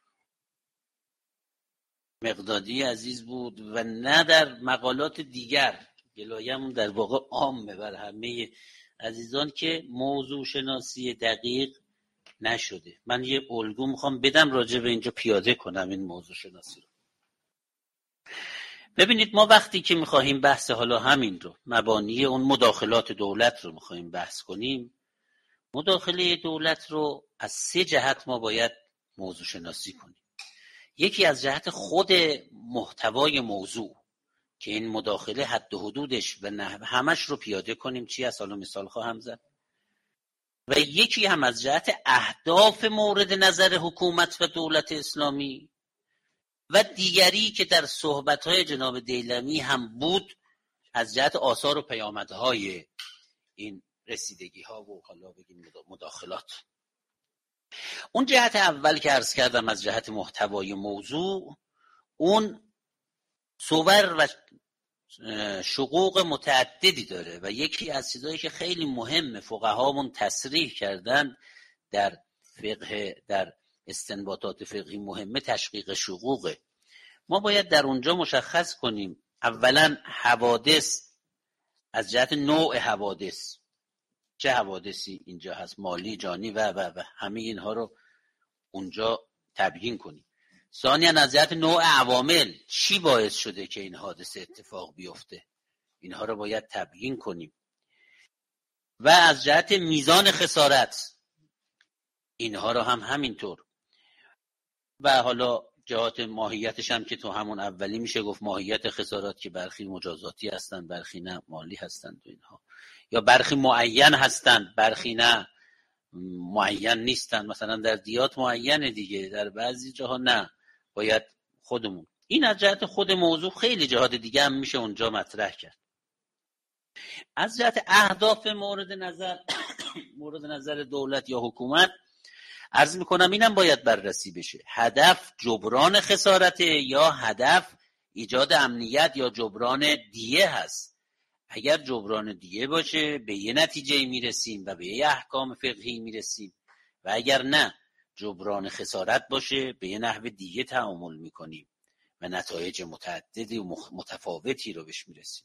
مقدادی عزیز بود و نه در مقالات دیگر، گلایمون در واقع عامه بر همه عزیزان که موضوع شناسی دقیق نشده. من یه الگو میخوام بدم راجع به اینجا پیاده کنم این موضوع شناسی رو. ببینید، ما وقتی که میخواهیم بحث حالا همین رو، مبانی اون مداخلات دولت رو میخواهیم بحث کنیم، مداخله دولت رو از سه جهت ما باید موضوع شناسی کنیم. یکی از جهت خود محتوای موضوع که این مداخله حد و حدودش و همش رو پیاده کنیم، چی از حالا مثال خواهم زد، و یکی هم از جهت اهداف مورد نظر حکومت و دولت اسلامی، و دیگری که در صحبت‌های جناب دیلمی هم بود از جهت آثار و پیامدهای این رسیدگی‌ها و حالا بگیم مداخلات. اون جهت اول که عرض کردم از جهت محتوای موضوع، اون صور و شقوق متعددی داره و یکی از چیزایی که خیلی مهمه فقهامون تصریح کردن در فقه، در استنباطات فقهی مهمه، تشقیق شقوقه. ما باید در اونجا مشخص کنیم اولا حوادث از جهت نوع حوادث، چه حوادثی اینجا هست، مالی، جانی و و و همه اینها رو اونجا تبیین کنیم. ثانیاً از جهت نوع عوامل، چی باعث شده که این حادثه اتفاق بیفته، اینها رو باید تبیین کنیم. و از جهت میزان خسارت، اینها رو هم همینطور. و حالا جهات ماهیتش هم که تو همون اولی میشه گفت ماهیت خسارات که برخی مجازاتی هستن، برخی نه مالی هستن، و اینها یا برخی معین هستن، برخی نه معین نیستن. مثلا در دیات معینه دیگه، در بعضی جاها نه، باید خودمون. این از جهت خود موضوع. خیلی جهات دیگه هم میشه اونجا مطرح کرد. از جهت اهداف مورد نظر مورد نظر دولت یا حکومت عرض میکنم اینم باید بررسی بشه. هدف جبران خسارته یا هدف ایجاد امنیت یا جبران دیه هست؟ اگر جبران دیه باشه به یه نتیجه میرسیم و به یه احکام فقهی میرسیم و اگر نه جبران خسارت باشه به یه نحو دیگه تعامل میکنیم و نتایج متعددی و متفاوتی رو بهش میرسیم.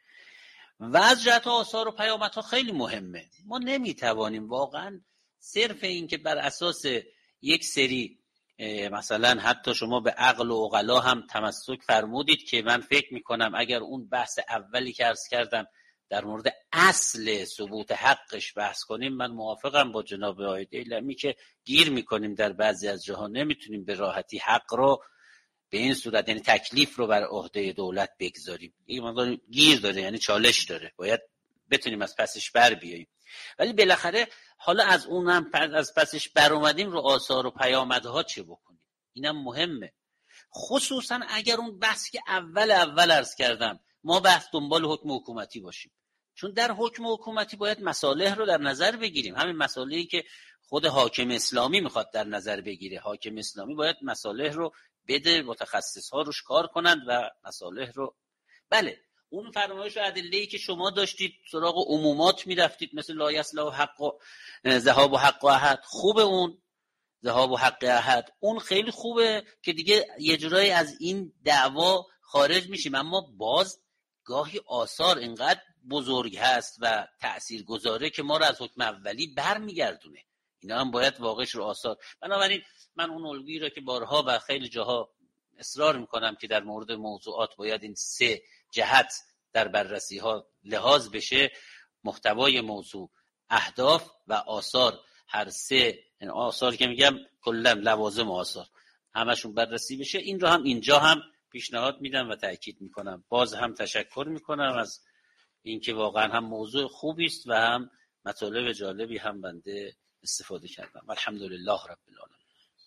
وضعیت آثار و پیامدها خیلی مهمه. ما نمیتوانیم واقعا صرف این که بر اساس یک سری مثلا حتی شما به عقل و عقلا هم تمسک فرمودید که من فکر میکنم اگر اون بحث اولی که عرض کردم در مورد اصل ثبوت حقش بحث کنیم، من موافقم با جناب آقای دیلمی که گیر میکنیم در بعضی از جاها، نمیتونیم به راحتی حق رو به این صورت، یعنی تکلیف رو بر عهده دولت بگذاریم. این مقدار گیر داره، یعنی چالش داره، باید بتونیم از پسش بر بیاییم. ولی بالاخره حالا از اونم از پسش بر اومدیم، رو آثار و پیامدها چه بکنیم، اینم مهمه. خصوصا اگر اون بحث که اول اول عرض کردم، ما بحث دنبال حکم حکومتی باشیم، چون در حکم حکومتی باید مصالح رو در نظر بگیریم. همین مصالحی که خود حاکم اسلامی میخواد در نظر بگیره. حاکم اسلامی باید مصالح رو بده، متخصص ها روش کار کنند و مصالح رو. بله، اون فرمایش و ادله‌ای که شما داشتید سراغ عمومات میرفتید، مثل لا یصلح حق و ذهاب و حق و احد، خوبه اون ذهاب و حق احد، اون خیلی خوبه که دیگه یه جورایی از این دعوا خارج میشیم. اما باز گاهی آثار اینقدر بزرگ هست و تأثیر گذاره که ما رو از حکم اولی برمیگردونه. اینا هم باید واقعش رو آثار. بنابراین من اون الگویی را که بارها و خیلی جاها اصرار میکنم که در مورد موضوعات باید این سه جهت در بررسی ها لحاظ بشه، محتوای موضوع، اهداف و آثار، هر سه این آثار که میگم کلا لوازم آثار همشون بررسی بشه. این رو هم اینجا هم پیشنهاد میدم و تأکید میکنم. باز هم تشکر میکنم از اینکه واقعا هم موضوع خوبی است و هم مطالب جالبی هم بنده استفاده کردم. الحمدلله رب العالمین.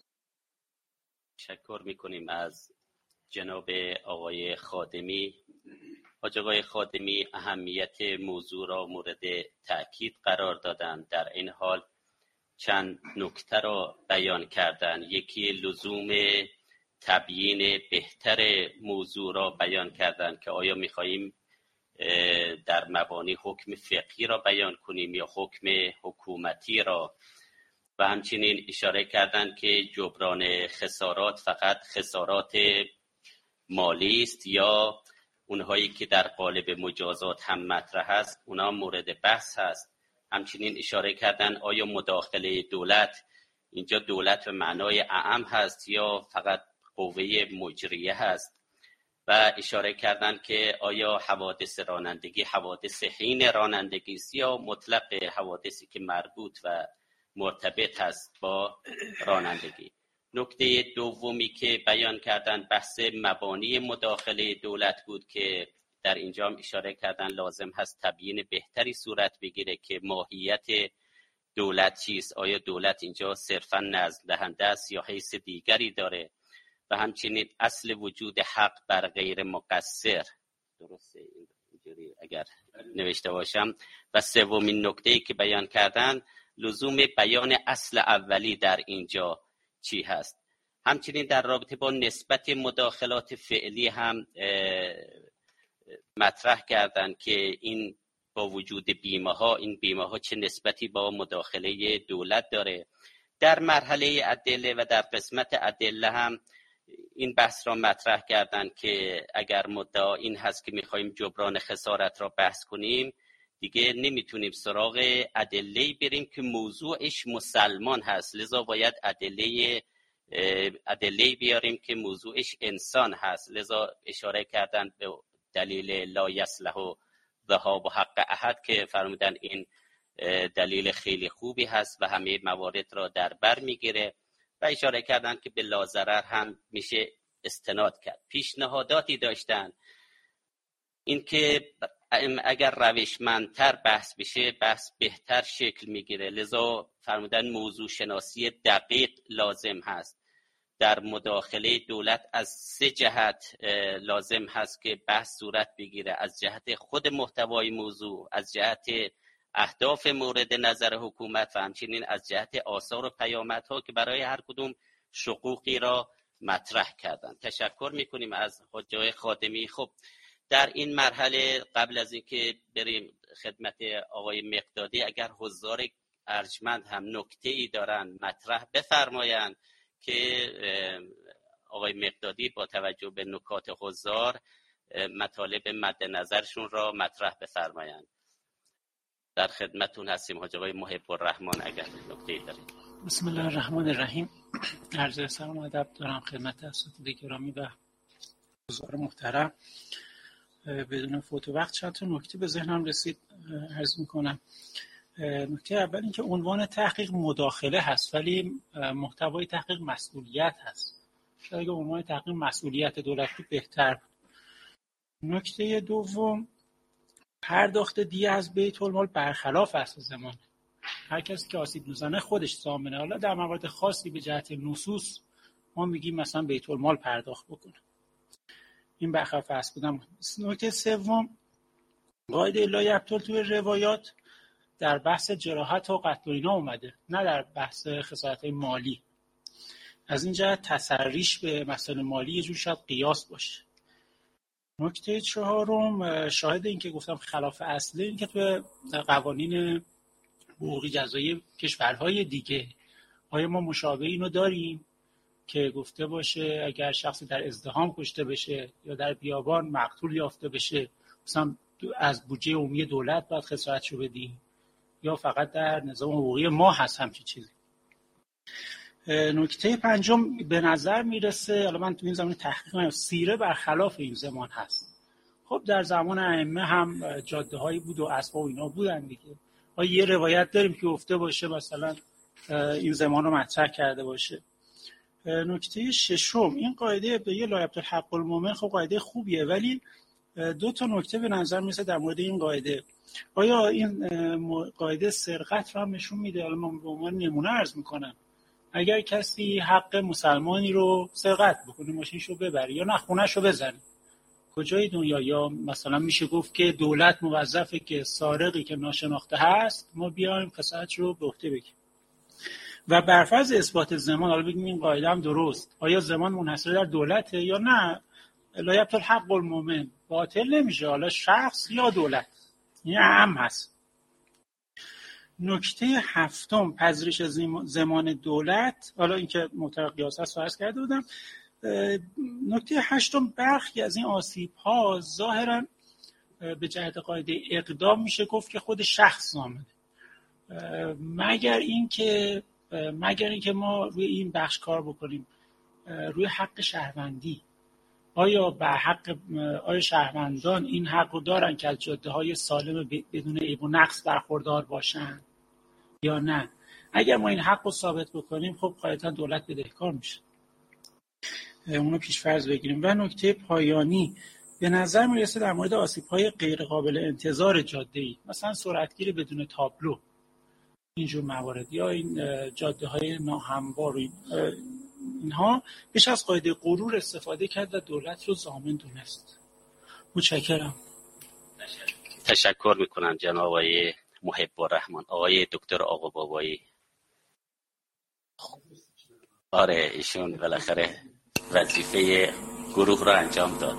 تشکر میکنیم از جناب آقای خادمی. حاج آقای خادمی اهمیت موضوع را مورد تأکید قرار دادن، در این حال چند نکته را بیان کردن. یکی لزوم تبیین بهتر موضوع را بیان کردن که آیا می‌خواهیم در مبانی حکم فقهی را بیان کنیم یا حکم حکومتی را، و همچنین اشاره کردن که جبران خسارات فقط خسارات مالی است یا اونهایی که در قالب مجازات هم مطرح است اونها مورد بحث هست. همچنین اشاره کردن آیا مداخله دولت اینجا دولت به معنای اعم هست یا فقط قوه مجریه هست، و اشاره کردن که آیا حوادث رانندگی حوادث حین رانندگی است یا مطلق حوادثی که مربوط و مرتبط هست با رانندگی. نکته دومی که بیان کردن بحث مبانی مداخله دولت بود که در اینجا هم اشاره کردن لازم هست تبیین بهتری صورت بگیره که ماهیت دولت چیست، آیا دولت اینجا صرفا نزد دهنده است یا حیث دیگری داره، و همچنین اصل وجود حق بر غیر مقصر، درسته اینجوری اگر نوشته باشم. و سومین نکته‌ای که بیان کردن لزوم بیان اصل اولی در اینجا چی هست. همچنین در رابطه با نسبت مداخلات فعلی هم مطرح کردن که این با وجود بیمه ها، این بیمه ها چه نسبتی با مداخله دولت داره. در مرحله ادله و در قسمت ادله هم این بحث را مطرح کردن که اگر مدعا این هست که میخوایم جبران خسارت را بحث کنیم، دیگه نمیتونیم سراغ ادله بریم که موضوعش مسلمان هست، لذا باید ادله ادله بیاریم که موضوعش انسان هست. لذا اشاره کردن به دلیل لا یصلح ذهاب و حق احد که فرمودن این دلیل خیلی خوبی هست و همه موارد را در بر میگیره، و اشاره کردن که به لا ضرر هم میشه استناد کرد. پیشنهاداتی داشتن این که اگر روشمندتر بحث بشه بحث بهتر شکل میگیره، لذا فرمودن موضوع شناسی دقیق لازم هست. در مداخله دولت از سه جهت لازم هست که بحث صورت بگیره، از جهت خود محتوای موضوع، از جهت اهداف مورد نظر حکومت و همچنین از جهت آثار و پیامدها که برای هر کدوم شقوقی را مطرح کردن. تشکر میکنیم از حاج خادمی. خب در این مرحله قبل از اینکه بریم خدمت آقای مقدادی، اگر حضار ارجمند هم نکته ای دارن مطرح بفرمایند که آقای مقدادی با توجه به نکات حضار مطالب مد نظرشون را مطرح بفرمایند. در خدمتون هستیم حاج آقای محب الرحمن اگر نکته ای دارید. بسم الله الرحمن الرحیم. عرض سلام و ادب دارم خدمت اساتید گرامی و حضار محترم. بدون فوت وقت چند تا نکته به ذهنم رسید عرض میکنم. نکته اول این که عنوان تحقیق مداخله هست ولی محتوای تحقیق مسئولیت هست. شاید اگه عنوان تحقیق مسئولیت دولت بود بهتر بود. نکته دوم، پرداخت دیه از بیت المال برخلاف اصل زمان. هر کسی که آسیب میزنه خودش ضامنه. حالا در موارد خاصی به جهت نصوص ما میگیم مثلا بیت المال پرداخت بکنه. این برخلاف اصل بودم. نکته سوم، قاعده لا یبطل توی روایات در بحث جراحت و قتل و اینا اومده، نه در بحث خسارت مالی. از این جهت تسریش به مسائل مالی یه جور شاید قیاس باشه. نکته چهارم، شاهد این که گفتم خلاف اصله این که توی قوانین حقوقی جزایی کشورهای دیگه آیا ما مشابه اینو داریم که گفته باشه اگر شخصی در ازدحام کشته بشه یا در بیابان مقتول یافته بشه مثلا از بودجه عمومی دولت باید خسارتشو بدیم یا فقط در نظام حقوقی ما هست همچین چیزی. نکته پنجم، به نظر میرسه حالا من تو این زمان تحقیق نمی‌کنم سیره برخلاف این زمان هست. خب در زمان ائمه هم جاده هایی بود و اسباب و اینا بودن دیگه. ما یه روایت داریم که گفته باشه مثلا این زمان رو مطرح کرده باشه. نکته ششم، این قاعده به یه لا یبطل حق المؤمن خب قاعده خوبیه ولی دو تا نکته به نظر میرسه در مورد این قاعده. آیا این قاعده سرقت رو هم نشون میده؟ حالا من به عنوان نمونه عرض میکنم. اگر کسی حق مسلمانی رو سرقت بکنه، ماشینشو ببره یا نه خونه‌شو بزنه، کجای دنیا یا مثلا میشه گفت که دولت موظفه که سارقی که ناشناخته هست ما بیایم خسارتش رو به عهده بگیریم؟ و بر فرض اثبات زمان حالا بگیم این قاعده هم درست، آیا زمان منحصر در دولته یا نه لا یبطل حق المؤمن باطل نمیشه، حالا شخص یا دولت، این هم هست. نکته هفتم، پذیرش زمان دولت، حالا اینکه معتبر قیاس است فرض کرده بودم. نکته هشتم، برخی از این آسیب ها ظاهرا به جهت قاعده اقدام میشه گفت که خود شخص ضامنه، مگر اینکه مگر اینکه ما روی این بخش کار بکنیم روی حق شهروندی. آیا به حق آیا شهروندان این حق رو دارن که از جاده‌های سالم بدون عیب و نقص برخوردار باشن یا نه؟ اگر ما این حق رو ثابت بکنیم خب قاعدتا دولت بدهکار میشه. اونو پیش‌فرض بگیریم. و نکته پایانی، به نظر میرسه در مورد آسیب‌های غیر قابل انتظار جاده‌ای، مثلا سرعتگیری بدون تابلو، اینجور موارد یا این جاده‌های ناهموار، اینها بیش از قاعده غرور استفاده کرد و دولت رو ضامن دونست. متشکرم. تشکر میکنم جناب آقای محب الرحمن. آقای دکتر آقا بابایی. آره ایشون بالاخره وظیفه گروه را انجام داد.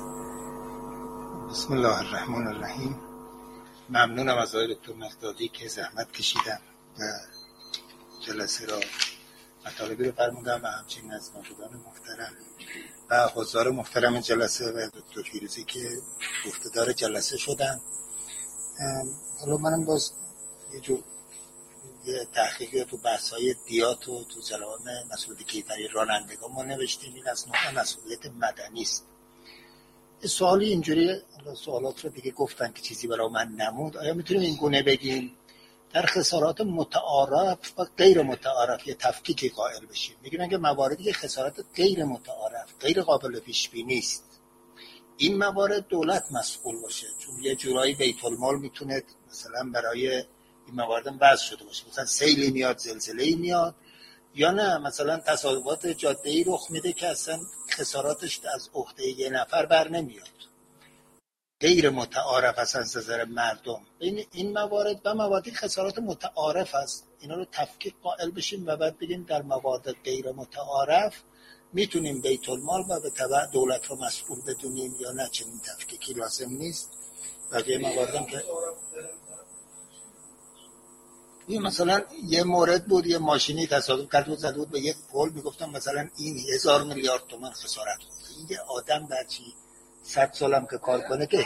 بسم الله الرحمن الرحیم. ممنونم از آقای دکتر مقدادی که زحمت کشیدن و جلسه را مطالبی رو فرمودن و همچنین از موجودان محترم و حضار محترم جلسه و دکتر فیروزی که گفته‌دار جلسه شدن. حالا منم باز یه جور یه تحقیقی تو بحث‌های دیات و تو جلوان مسئولیت کیفری رانندگان ما نوشتیم، این از نوع مسئولیت مدنی است. سوالی اینجوری، سوالات رو دیگه گفتن که چیزی برای من نمود. آیا میتونیم این گونه بگیم در خسارات متعارف و غیر متعارف یه تفکیکی قائل بشیم؟ میگن که مواردی که خسارات غیر متعارف غیر قابل پیش بینی است، این موارد دولت مسئول باشه، چون یه جورایی بیت المال میتونه مثلا برای این موارد وضع شده باشه، مثلا سیلی میاد، زلزله‌ای میاد، یا نه مثلا تصادفات جاده‌ای رخ میده که اصلا خساراتش از عهده یه نفر بر نمیاد، غیر متعارف است از نظر مردم. این این موارد و مواردی خسارات متعارف است، اینا رو تفکیک قائل بشیم و بعد بگیم در موارد غیر متعارف میتونیم بیت المال و به تبع دولت رو مسئول بدونیم یا نه، چنین تفکیکی لازم نیست. بقیه مواردم که این مثلا یه مورد بود، یه ماشینی تصادف کرد و زد بود به یک پل، میگفتم مثلا این هزار میلیارد تومان خسارت بود. این یه آدم در چی صد سالم که کار کنه که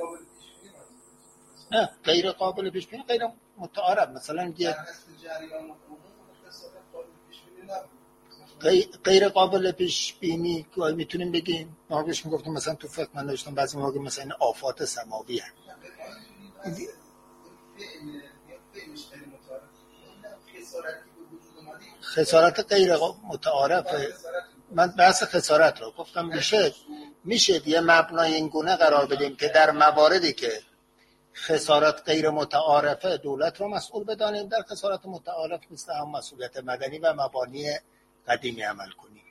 نه غیر قابل پیش بینی، غیر متعارف. مثلا یه غیر قابل پیش بینی که میتونیم بگیم، ما بهش میگفتیم مثلا تو فقه من نوشتم بعضی موقع مثلا این آفات سماوی هست. خسارت غیر متعارفه. من بحث خسارت رو گفتم میشه میشه یه مبنای این گونه قرار بدیم که در مواردی که خسارت غیر متعارفه دولت رو مسئول بدانیم، در خسارت متعارف مثل هم مسئولیت مدنی و مبانی قدیمی عمل کنیم.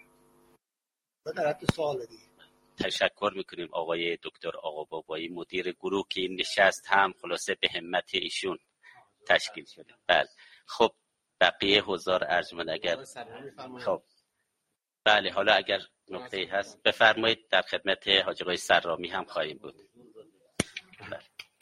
و در حد سوال دیگه تشکر میکنیم آقای دکتر آقا بابایی، مدیر گروه که این نشست هم خلاصه به همت ایشون تشکیل شده. بله خب بقیه حضار ارجمند اگر خب بله حالا اگر نکته هست بفرمایید. در خدمت حاج آقای سرامی هم خواهیم بود. بله.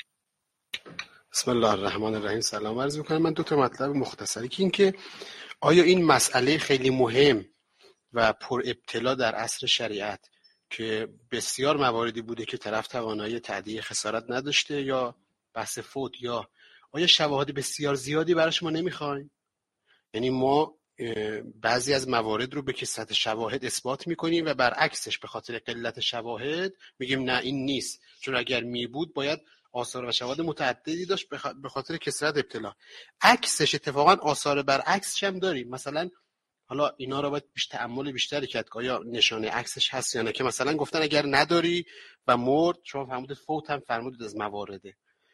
بسم الله الرحمن الرحیم. سلام عرض میکنم. من دو تا مطلب مختصری که این که آیا این مسئله خیلی مهم و پر ابتلا در عصر شریعت که بسیار مواردی بوده که طرف توانایی تعدیه خسارت نداشته یا بحث فوت، یا آیا شواهد بسیار زیادی براش ما نمیخوایم؟ یعنی ما بعضی از موارد رو به کثرت شواهد اثبات میکنیم و برعکسش به خاطر قلت شواهد میگیم نه این نیست، چون اگر می بود باید آثار و شواهد متعددی داشت به خاطر کثرت ابتلا. عکسش اتفاقا آثار برعکسش هم داریم. مثلا حالا اینا رو باید بیشتر تأمل بیشتری کرد که آیا نشانه عکسش هست یا نه، که مثلا گفتن اگر نداری و مرد، شما فرمودید فوت هم فرمودید از موارده،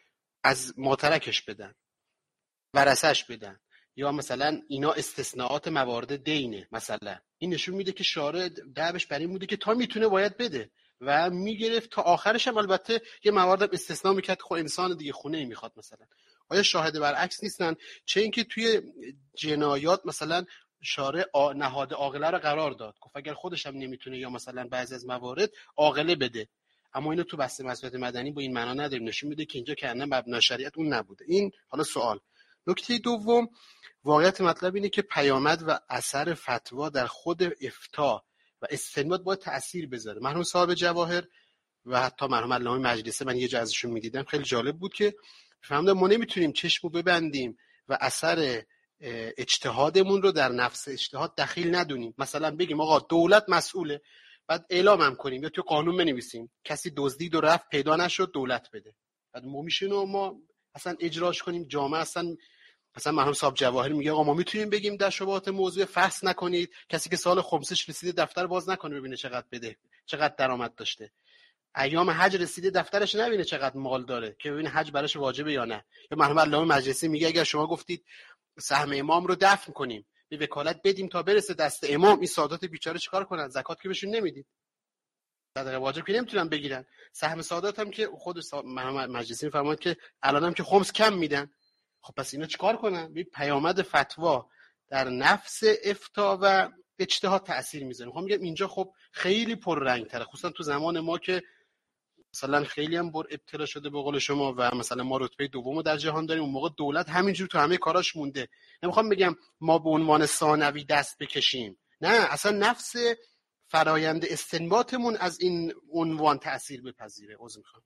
از ماترکش بدن، ورثه‌اش بدن، یا مثلا اینا استثناءات موارد دینه. مثلا این نشون میده که شارع دعوش بر این بوده که تا میتونه باید بده و میگرفت تا آخرش هم البته یه موارد استثناء میکرد، خب انسان دیگه خونه میخواد مثلا. آیا شاهد برعکس نیستن؟ چه اینکه توی جنایات مثلا شارع نهاد عاقله رو قرار داد، گفت اگر خودش هم نمیتونه یا مثلا بعضی از موارد عاقله بده. اما اینو تو بحث مسئولیت مدنی با این معنا نداریم، نشون میده که اینجا که اصلا مبنای شریعت اون نبوده. این حالا سوال. نکته دوم، واقعیت مطلب اینه که پیامد و اثر فتوا در خود افتاء و استنباط باید تأثیر بذاره. مرحوم صاحب جواهر و حتی مرحوم علامه مجلسی، من یه جا ازشون میدیدم خیلی جالب بود که فهمیدم ما نمیتونیم چشمو ببندیم و اثر اجتهادمون رو در نفس اجتهاد دخیل ندونیم. مثلا بگیم آقا دولت مسئوله، بعد اعلام هم کنیم یا تو قانون بنویسیم کسی دزدید و رفت پیدا نشد دولت بده، بعد ما میشینو ما اصلا اجراش کنیم. جامعه اصلا مثلا مرحوم صاحب جواهر میگه آقا ما میتونیم بگیم در شبهات موضوع فحص نکنید، کسی که سال خمسش رسیده دفتر باز نکنه ببینه چقدر بده، چقدر درآمد داشته. ایام حج رسیده دفترش نبینه چقدر مال داره که ببینه حج براش واجبه یا نه. یا مرحوم علامه مجلسی میگه اگر شما گفتید سهم امام رو دفن کنیم، به وکالت بدیم تا برسه دست امام، این سادات بیچاره چیکار کنن؟ زکات که بهشون نمیدید، صدقه واجب که نمیتونن بگیرن. سهم سادات هم که خود مرحوم مجلسی فرمود که الان هم که خمس کم میدن. خب پس اینا چیکار کنن؟ ببین پیامد فتوا در نفس افتاء و اجتهاد تأثیر میذاره. میخوام میگم اینجا خب خیلی پررنگ تره، خصوصا تو زمان ما که مثلا خیلی هم بر ابتلا شده به قول شما و مثلا ما رتبه دومو در جهان داریم. اون موقع دولت همینجور تو همه کاراش مونده. نمیخوام بگم ما به عنوان ثانوی دست بکشیم، نه، اصلا نفس فرایند استنباطمون از این عنوان تأثیر بپذیره. عذر میخوام.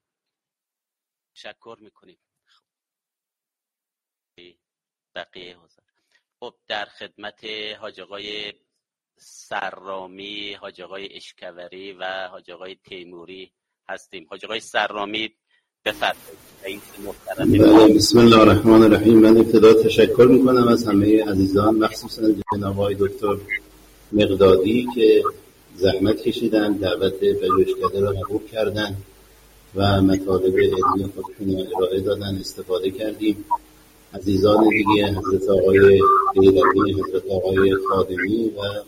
تشکر میکنیم. بقیه حضور. خب در خدمت حاج آقای سرامی، حاج آقای اشکوری و حاج آقای تیموری هستیم. حاج آقای سرامی بفرمایید. بسم الله الرحمن الرحیم. من ابتدا تشکر میکنم از همه عزیزان، مخصوصا جناب آقای دکتر مقدادی که زحمت کشیدن، دعوت پژوهشکده را قبول کردن و مطالب علمی خودشون ارائه دادن، استفاده کردیم. عزیزان دیگه حضرت آقای دیلمی، حضرت آقای خادمی و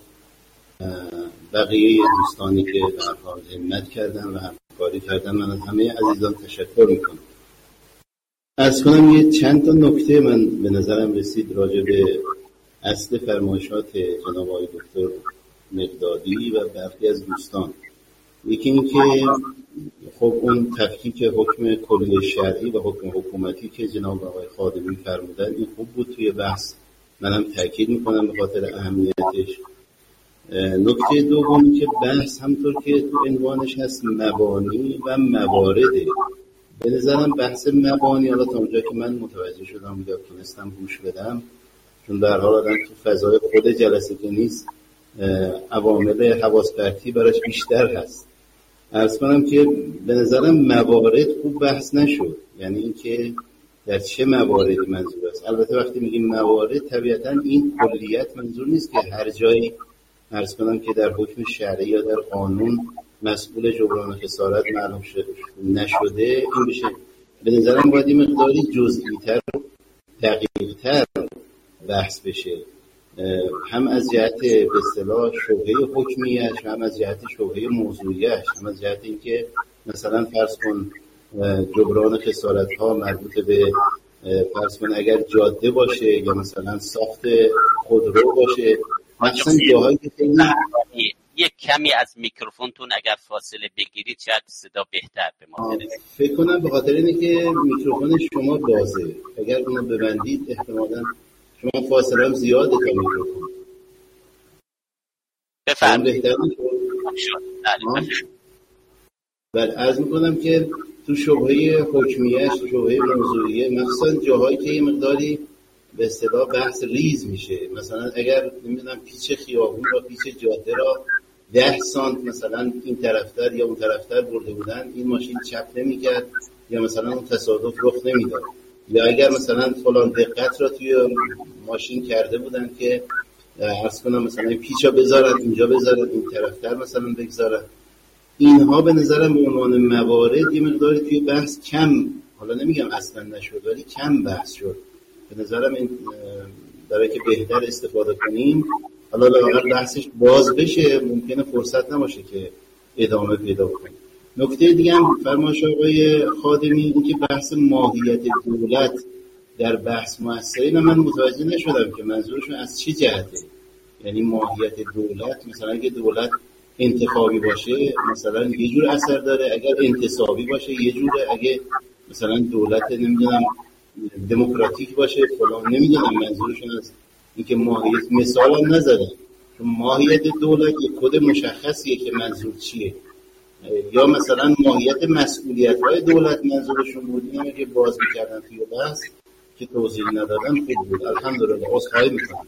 بقیه دوستانی که به هر حال همت کردن و همکاری کردن، من از همه عزیزان تشکر میکنم. عرض کنم یه چند تا نکته من به نظرم رسید راجع به اصل فرمایشات جناب آقای دکتر مقدادی و برخی از دوستان. یکی این که خب اون تفکیک حکم کلی شرعی و حکم حکومتی که جناب آقای خادمی فرمودن این خوب بود توی بحث، منم تاکید میکنم به خاطر اهمیتش. نکته دومی که بحث همطور که تو عنوانش هست مبانی و موارده. به نظرم بحث مبانی، حالا تا اونجا که من متوجه شدم یا تونستم گوش بدم، چون در حال آدم تو فضای خود جلسه که نیست عوامل حواس پرتی براش بیشتر هست. عرض کنم که به نظرم موارد خوب بحث نشد، یعنی اینکه در چه مواردی منظور است. البته وقتی میگیم موارد طبیعتا این کلیت منظور نیست که هر جایی عرض کنم که در حکم شرعی یا در قانون مسئول جبران خسارت معلوم نشده این بشه. به نظرم باید این مقداری جزئی‌تر و دقیق‌تر بحث بشه، هم از جهت به اصطلاح شبهه حکمیش، هم از جهت شبهه موضوعیش، هم از جهت اینکه مثلا فرض کن جبران خسارت ها مربوط به فرض کن اگر جاده باشه یا مثلا ساخت خودرو باشه، مثلا جاهایی که یک کمی از میکروفونتون اگر فاصله بگیرید شاید صدا بهتر به ما برسه. فکر کنم به خاطر اینه که میکروفون شما بازه، اگر اونو ببندید احتمالاً شما فاصله هم زیاده تا میکروفون. بفرمایید. بله عرض میکنم که تو شبهه حکمیش، تو شبهه موضوعیه، مخصوصا جاهایی که یه مقداری به اصطلاح بحث ریز میشه، مثلا اگر نمیدونم پیچ خیابون و پیچ جاده را ده سانت مثلا این طرفتر یا اون طرفتر برده بودن، این ماشین چپ نمیکرد یا مثلا اون تصادف رخ نمیداد، یا اگر مثلا فلان دقت را توی ماشین کرده بودن که عرض کنم مثلا پیچا بذارن اینجا بذارن این طرفتر مثلا بگذارن، اینها به نظرم به عنوان موارد یه مقداری توی بحث کم، حالا نمیگم اصلا نشد ولی کم بحث شد. به نظرم این برای که بهتر استفاده کنیم، حالا لااقل بحثش باز بشه، ممکنه فرصت نباشه که ادامه پیدا کنیم. نکته دیگه هم فرمایش آقای خادمی این که بحث ماهیت دولت در بحث مؤثر، اینا من متوجه نشدم که منظورشون از چه جهته. یعنی ماهیت دولت مثلا اگه دولت انتخابی باشه مثلا یه جور اثر داره، اگر انتصابی باشه یه جوره، اگه مثلا دولت نمیدونم دموکراتیک باشه فلان، نمیدونم منظورشون از اینکه ماهیت مثال هم نزدن، چون ماهیت دولت یک کد مشخصیه که منظور چیه، یا مثلا ماهیت مسئولیت های دولت منظورشون بود. اینه که باز میکردن توی بحث که توضیح ندادن خوب بود. الحمدلله عذرخواهی میکنم.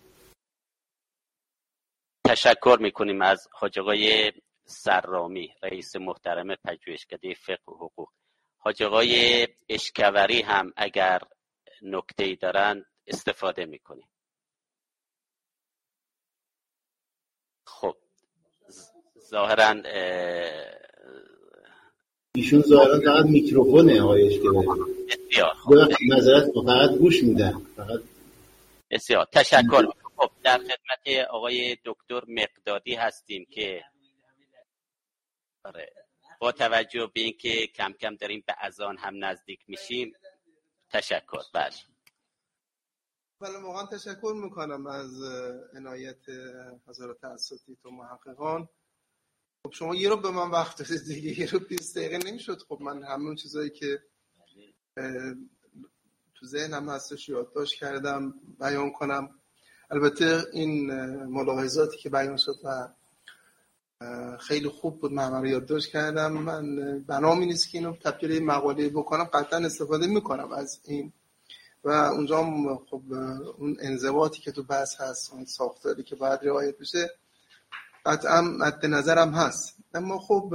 تشکر میکنیم از حاج آقای سرامی رئیس محترم پژوهشکده فقه و حقوق. حاج آقای اشکوری هم اگر نکته‌ای دارن استفاده میکنیم. خب ظاهراً ایشون ظاهراً فقط میکروفونه آقای اشکوری. بسیار نظرت فقط گوش میدن فقط. بسیار تشکر. خب در خدمت آقای دکتر مقدادی هستیم که با توجه به اینکه کم کم داریم به اذان هم نزدیک میشیم تشکر. بله بله واقعا تشکر میکنم از عنایت حضرات اساتید و محققان. خب شما یه رو به من وقت دادید دیگه، یه رو بیست دقیقه نمیشد. خب من همون چیزایی که تو ذهنم هستش یادداشت کردم بیان کنم. البته این ملاحظاتی که بیان شد و خیلی خوب بود، من رو یادداشت کردم. من بنامی نیست که اینو تبدیل مقاله بکنم، قطعا استفاده میکنم از این و اونجا خب اون انضباطی که تو بحث هست، اون ساختاری که باید رعایت بشه قطعا مد نظرم هست. اما خب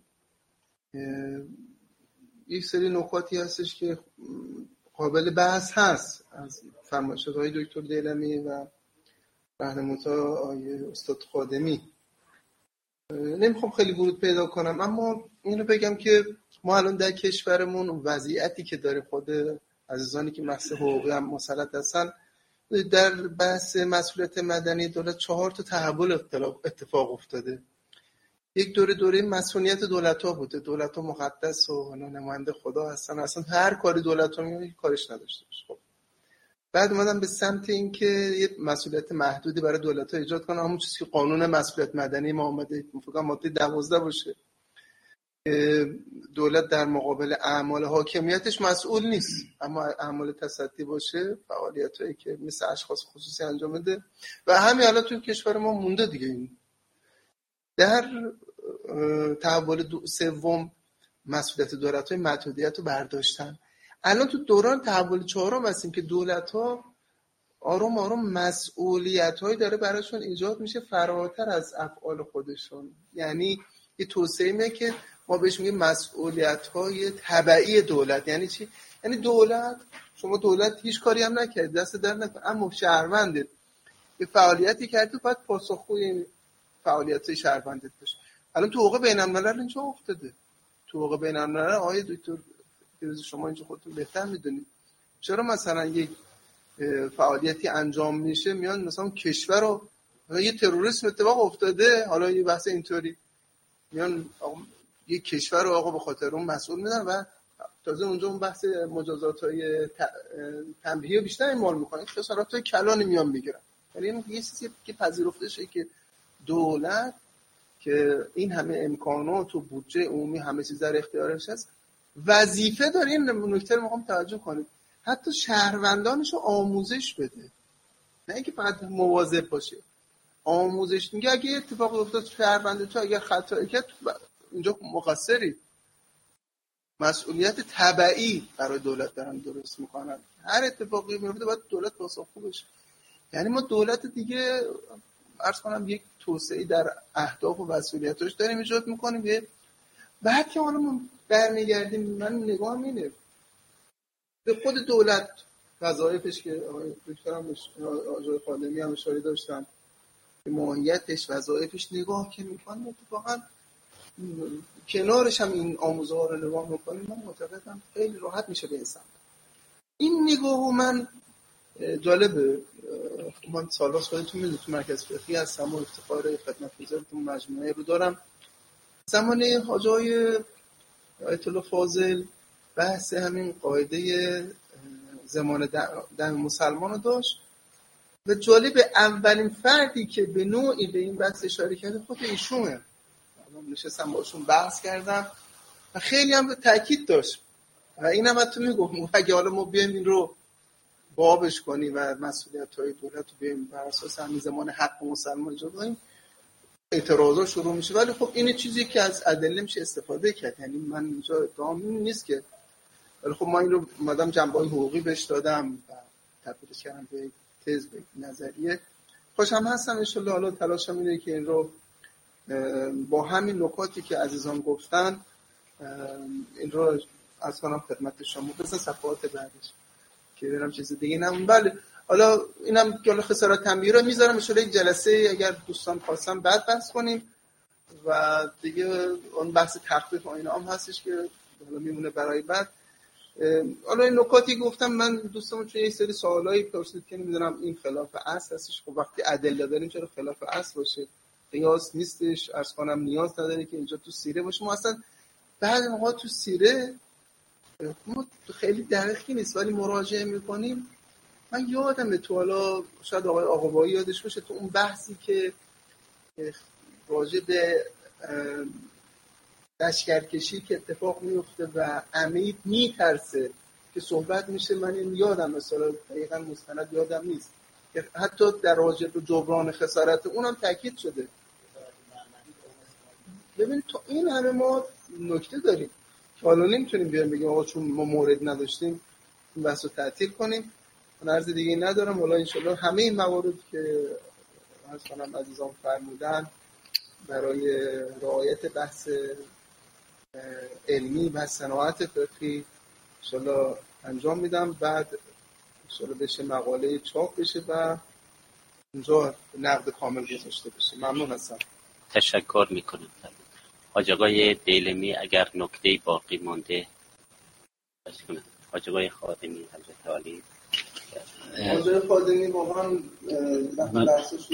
یک سری نکاتی هستش که قابل بحث هست از فرمایشات های دکتر دیلمی و راهنمایی آقای استاد خادمی. نمیخوام خیلی ورود پیدا کنم، اما اینو بگم که ما الان در کشورمون وضعیتی که داره، خود عزیزانی که بحث حقوقی هم مسلط هستن، در بحث مسئولیت مدنی دولت چهار تا تحول اتفاق افتاده. یک دوره دوره مسئولیت دولت‌ها بوده، دولت‌ها مقدس و نماینده خدا هستن، اصلا هر کاری دولت‌ها می‌کنه کارش نداشته باشه. خب بعد اومدن به سمت این که یه مسئولیت محدودی برای دولت‌ها ایجاد کنن، همون چیزی که قانون مسئولیت مدنی ما اومده، فکر کنم ماده دوازده باشه، دولت در مقابل اعمال حاکمیتش مسئول نیست، اما اعمال تصدی باشه، فعالیتایی که مثل اشخاص خصوصی انجام بده و همین الان توی کشور ما مونده دیگه. این در تحول سوم مسئولیت دولت‌های محدودیت رو برداشتن. الان تو دوران تحول چهارم هستیم که دولت‌ها آروم آروم مسئولیت‌هایی داره براشون ایجاد میشه فراتر از افعال خودشون. یعنی یه توصیه میه که ما بهش میگیم مسئولیت‌های تبعی دولت. یعنی چی؟ یعنی دولت، شما دولت هیچ کاری هم نکرد، دست در نکن، اما شهروندت یه فعالیتی کردی باید پاسخگوی فعالیت شهروندت باشه. الان تو حقوق بین‌الملل اینجا افتاده. تو حقوق بین‌الملل آقای دکتر پیروزی شما اینجا خودتون بهتر میدونید، چرا مثلا یک فعالیتی انجام میشه میان مثلا کشور رو یه تروریسم اتفاق افتاده، حالا یه بحث اینطوری میان یه کشور رو آقا به خاطر اون مسئول میدن و تازه اونجا اون بحث مجازات‌های تنبیهی بیشتر اعمال میکنن، خسارات‌های کلانی میان میگیرن. یعنی این یه چیزی که پذیرفته شده که دولت که این همه امکانات و بودجه عمومی همه چیز در اختیارش هست، وظیفه داره این نکته رو میخوام توجه کنید، حتی شهروندانش رو آموزش بده، نه اینکه فقط مواظب باشه. آموزش میگه اگه اتفاق افتاد شهروند تو اگر خطایی کرد اینجا مقصری، مسئولیت تبعی برای دولت دارن درست میکنن، هر اتفاقی میفته باید دولت پاسخگو بشه. یعنی ما دولت دیگه عرض کنم یک توسعه در اهداف و مسئولیتاش داریم ایجاد میکنیم. به بعد که حالا ما برمیگردیم، من نگاه اینه به خود دولت وظایفش که آقای دکترم آقای خادمی هم اشاره داشتن که ماهیتش وظایفش نگاه که میکنم اتفاقا کنارش هم این آموزه ها رو نگاه میکنیم، من معتقدم خیلی راحت میشه به انسان. این نگاه من جالبه، من سال‌ها خودتون میدونید تو مرکز فقهی هستم و افتخار خدمت وزارتتون مجموعه رو دارم. زمان حاج آقای آیت الله فاضل بحث همین قاعده زمان دم مسلمان رو داشت و جالب اولین فردی که به نوعی به این بحث اشاره کرده خود ایشونه. من نشستم باشون بحث کردم و خیلی هم تاکید داشت و این هم حتی میگم اگه حالا ما بیایم این رو بابش کنیم و مسئولیت‌های دولت رو بیایم بر اساس همین زمان حق مسلمان ایجاد کنیم، اعتراضا شروع میشه. ولی خب این چیزی که از ادله میشه استفاده کرد. یعنی من اینجا ادعام نیست که، ولی خب ما این رو اومدم جنبه‌های حقوقی بهش دادم و تبدیلش کردم به تز، به نظریه. خوشم هستم ان شاءالله. حالا تلاشم اینه که این رو با همین نکاتی که عزیزان گفتن این رو از کنم خدمت شما بزن صفحات بعدش که برم چیز دیگه نمون. بله حالا اینم که حالا خسارات تنبیهی رو میذارم ان شاءالله یک جلسه اگر دوستان خواستن بعد بحث کنیم و دیگه اون بحث تخفیف و اینا هم هستش که حالا میمونه برای بعد. حالا این نکاتی گفتم من دوستامون چون یه سری سوالایی پرسید که نمیدونم این خلاف اصل هستش. خب وقتی ادله داریم چرا خلاف اصل باشه؟ قیاس نیستش، عرض کنم نیاز نداره که اینجا تو سیره باشه. ما اصلا بعد موقع تو سیره ما خیلی دقیقی نیست ولی مراجعه میکنیم. من یادمه تو حالا شاید آقای آقابایی یادش باشه تو اون بحثی که راجع به لشکرکشی که اتفاق میفته و عمید میترسه که صحبت میشه، من این یادم مثلا دقیقا مستند یادم نیست که حتی در راجع به جبران خسارت اونم تاکید شده. ببین تو این همه ما نکته داریم حالا نمیتونیم بیایم بگیم آقا چون ما مورد نداشتیم این بحث رو تعطیل کنیم. من عرض دیگه ندارم. حالا انشالله همه این موارد که عرض کنم عزیزان فرمودن برای رعایت بحث علمی و صناعت فقهی انشالله انجام میدم. بعد انشالله بشه مقاله چاپ بشه و اونجا نقد کامل گذاشته بشه. ممنون هستم. تشکر میکنم. حاج آقای دیلمی اگر نکته باقی مانده حاج آقای خادمی حضرت عالی. حاج آقای خادمی واقعا بحثش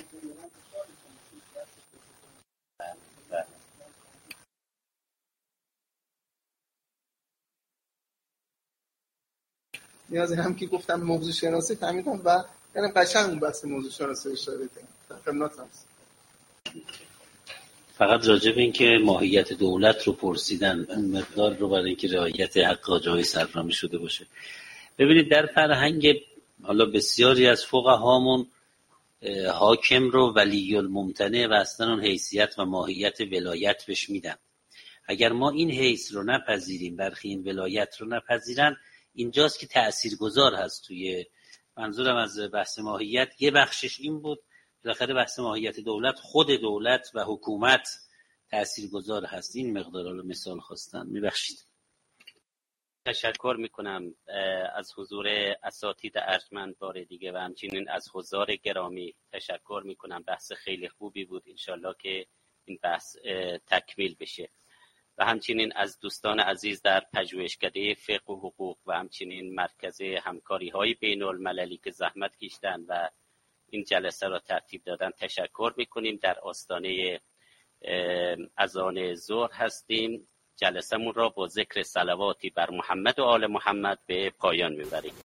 نیازی هم که گفتم موضوع شناسی فهمیدم و یعنی قشنگ اون بحث موضوع شناسی اشاره کردم. خدمت هست. فقط راجع به این که ماهیت دولت رو پرسیدن، اون مقدار رو برای اینکه رعایت حق آجای سررامی شده باشه. ببینید در فرهنگ حالا بسیاری از فقهامون حاکم رو ولی الممتنع و اصلا اون حیثیت و ماهیت ولایت بهش میدن. اگر ما این حیث رو نپذیریم، برخی این ولایت رو نپذیرن، اینجاست که تأثیرگذار هست. توی منظورم از بحث ماهیت یه بخشش این بود، بالاخره بحث ماهیت دولت، خود دولت و حکومت تأثیرگذار هست. این مقدار رو مثال خواستم، میبخشید. تشکر میکنم از حضور اساتید ارجمند بار دیگه و همچنین از حضار گرامی تشکر میکنم. بحث خیلی خوبی بود، انشالله که این بحث تکمیل بشه. و همچنین از دوستان عزیز در پژوهشکده فقه و حقوق و همچنین مرکز همکاری های بین المللی که زحمت کشیدن و این جلسه را ترتیب دادن تشکر میکنیم. در آستانه اذان ظهر هستیم. جلسه‌مون را با ذکر صلواتی بر محمد و آل محمد به پایان میبریم.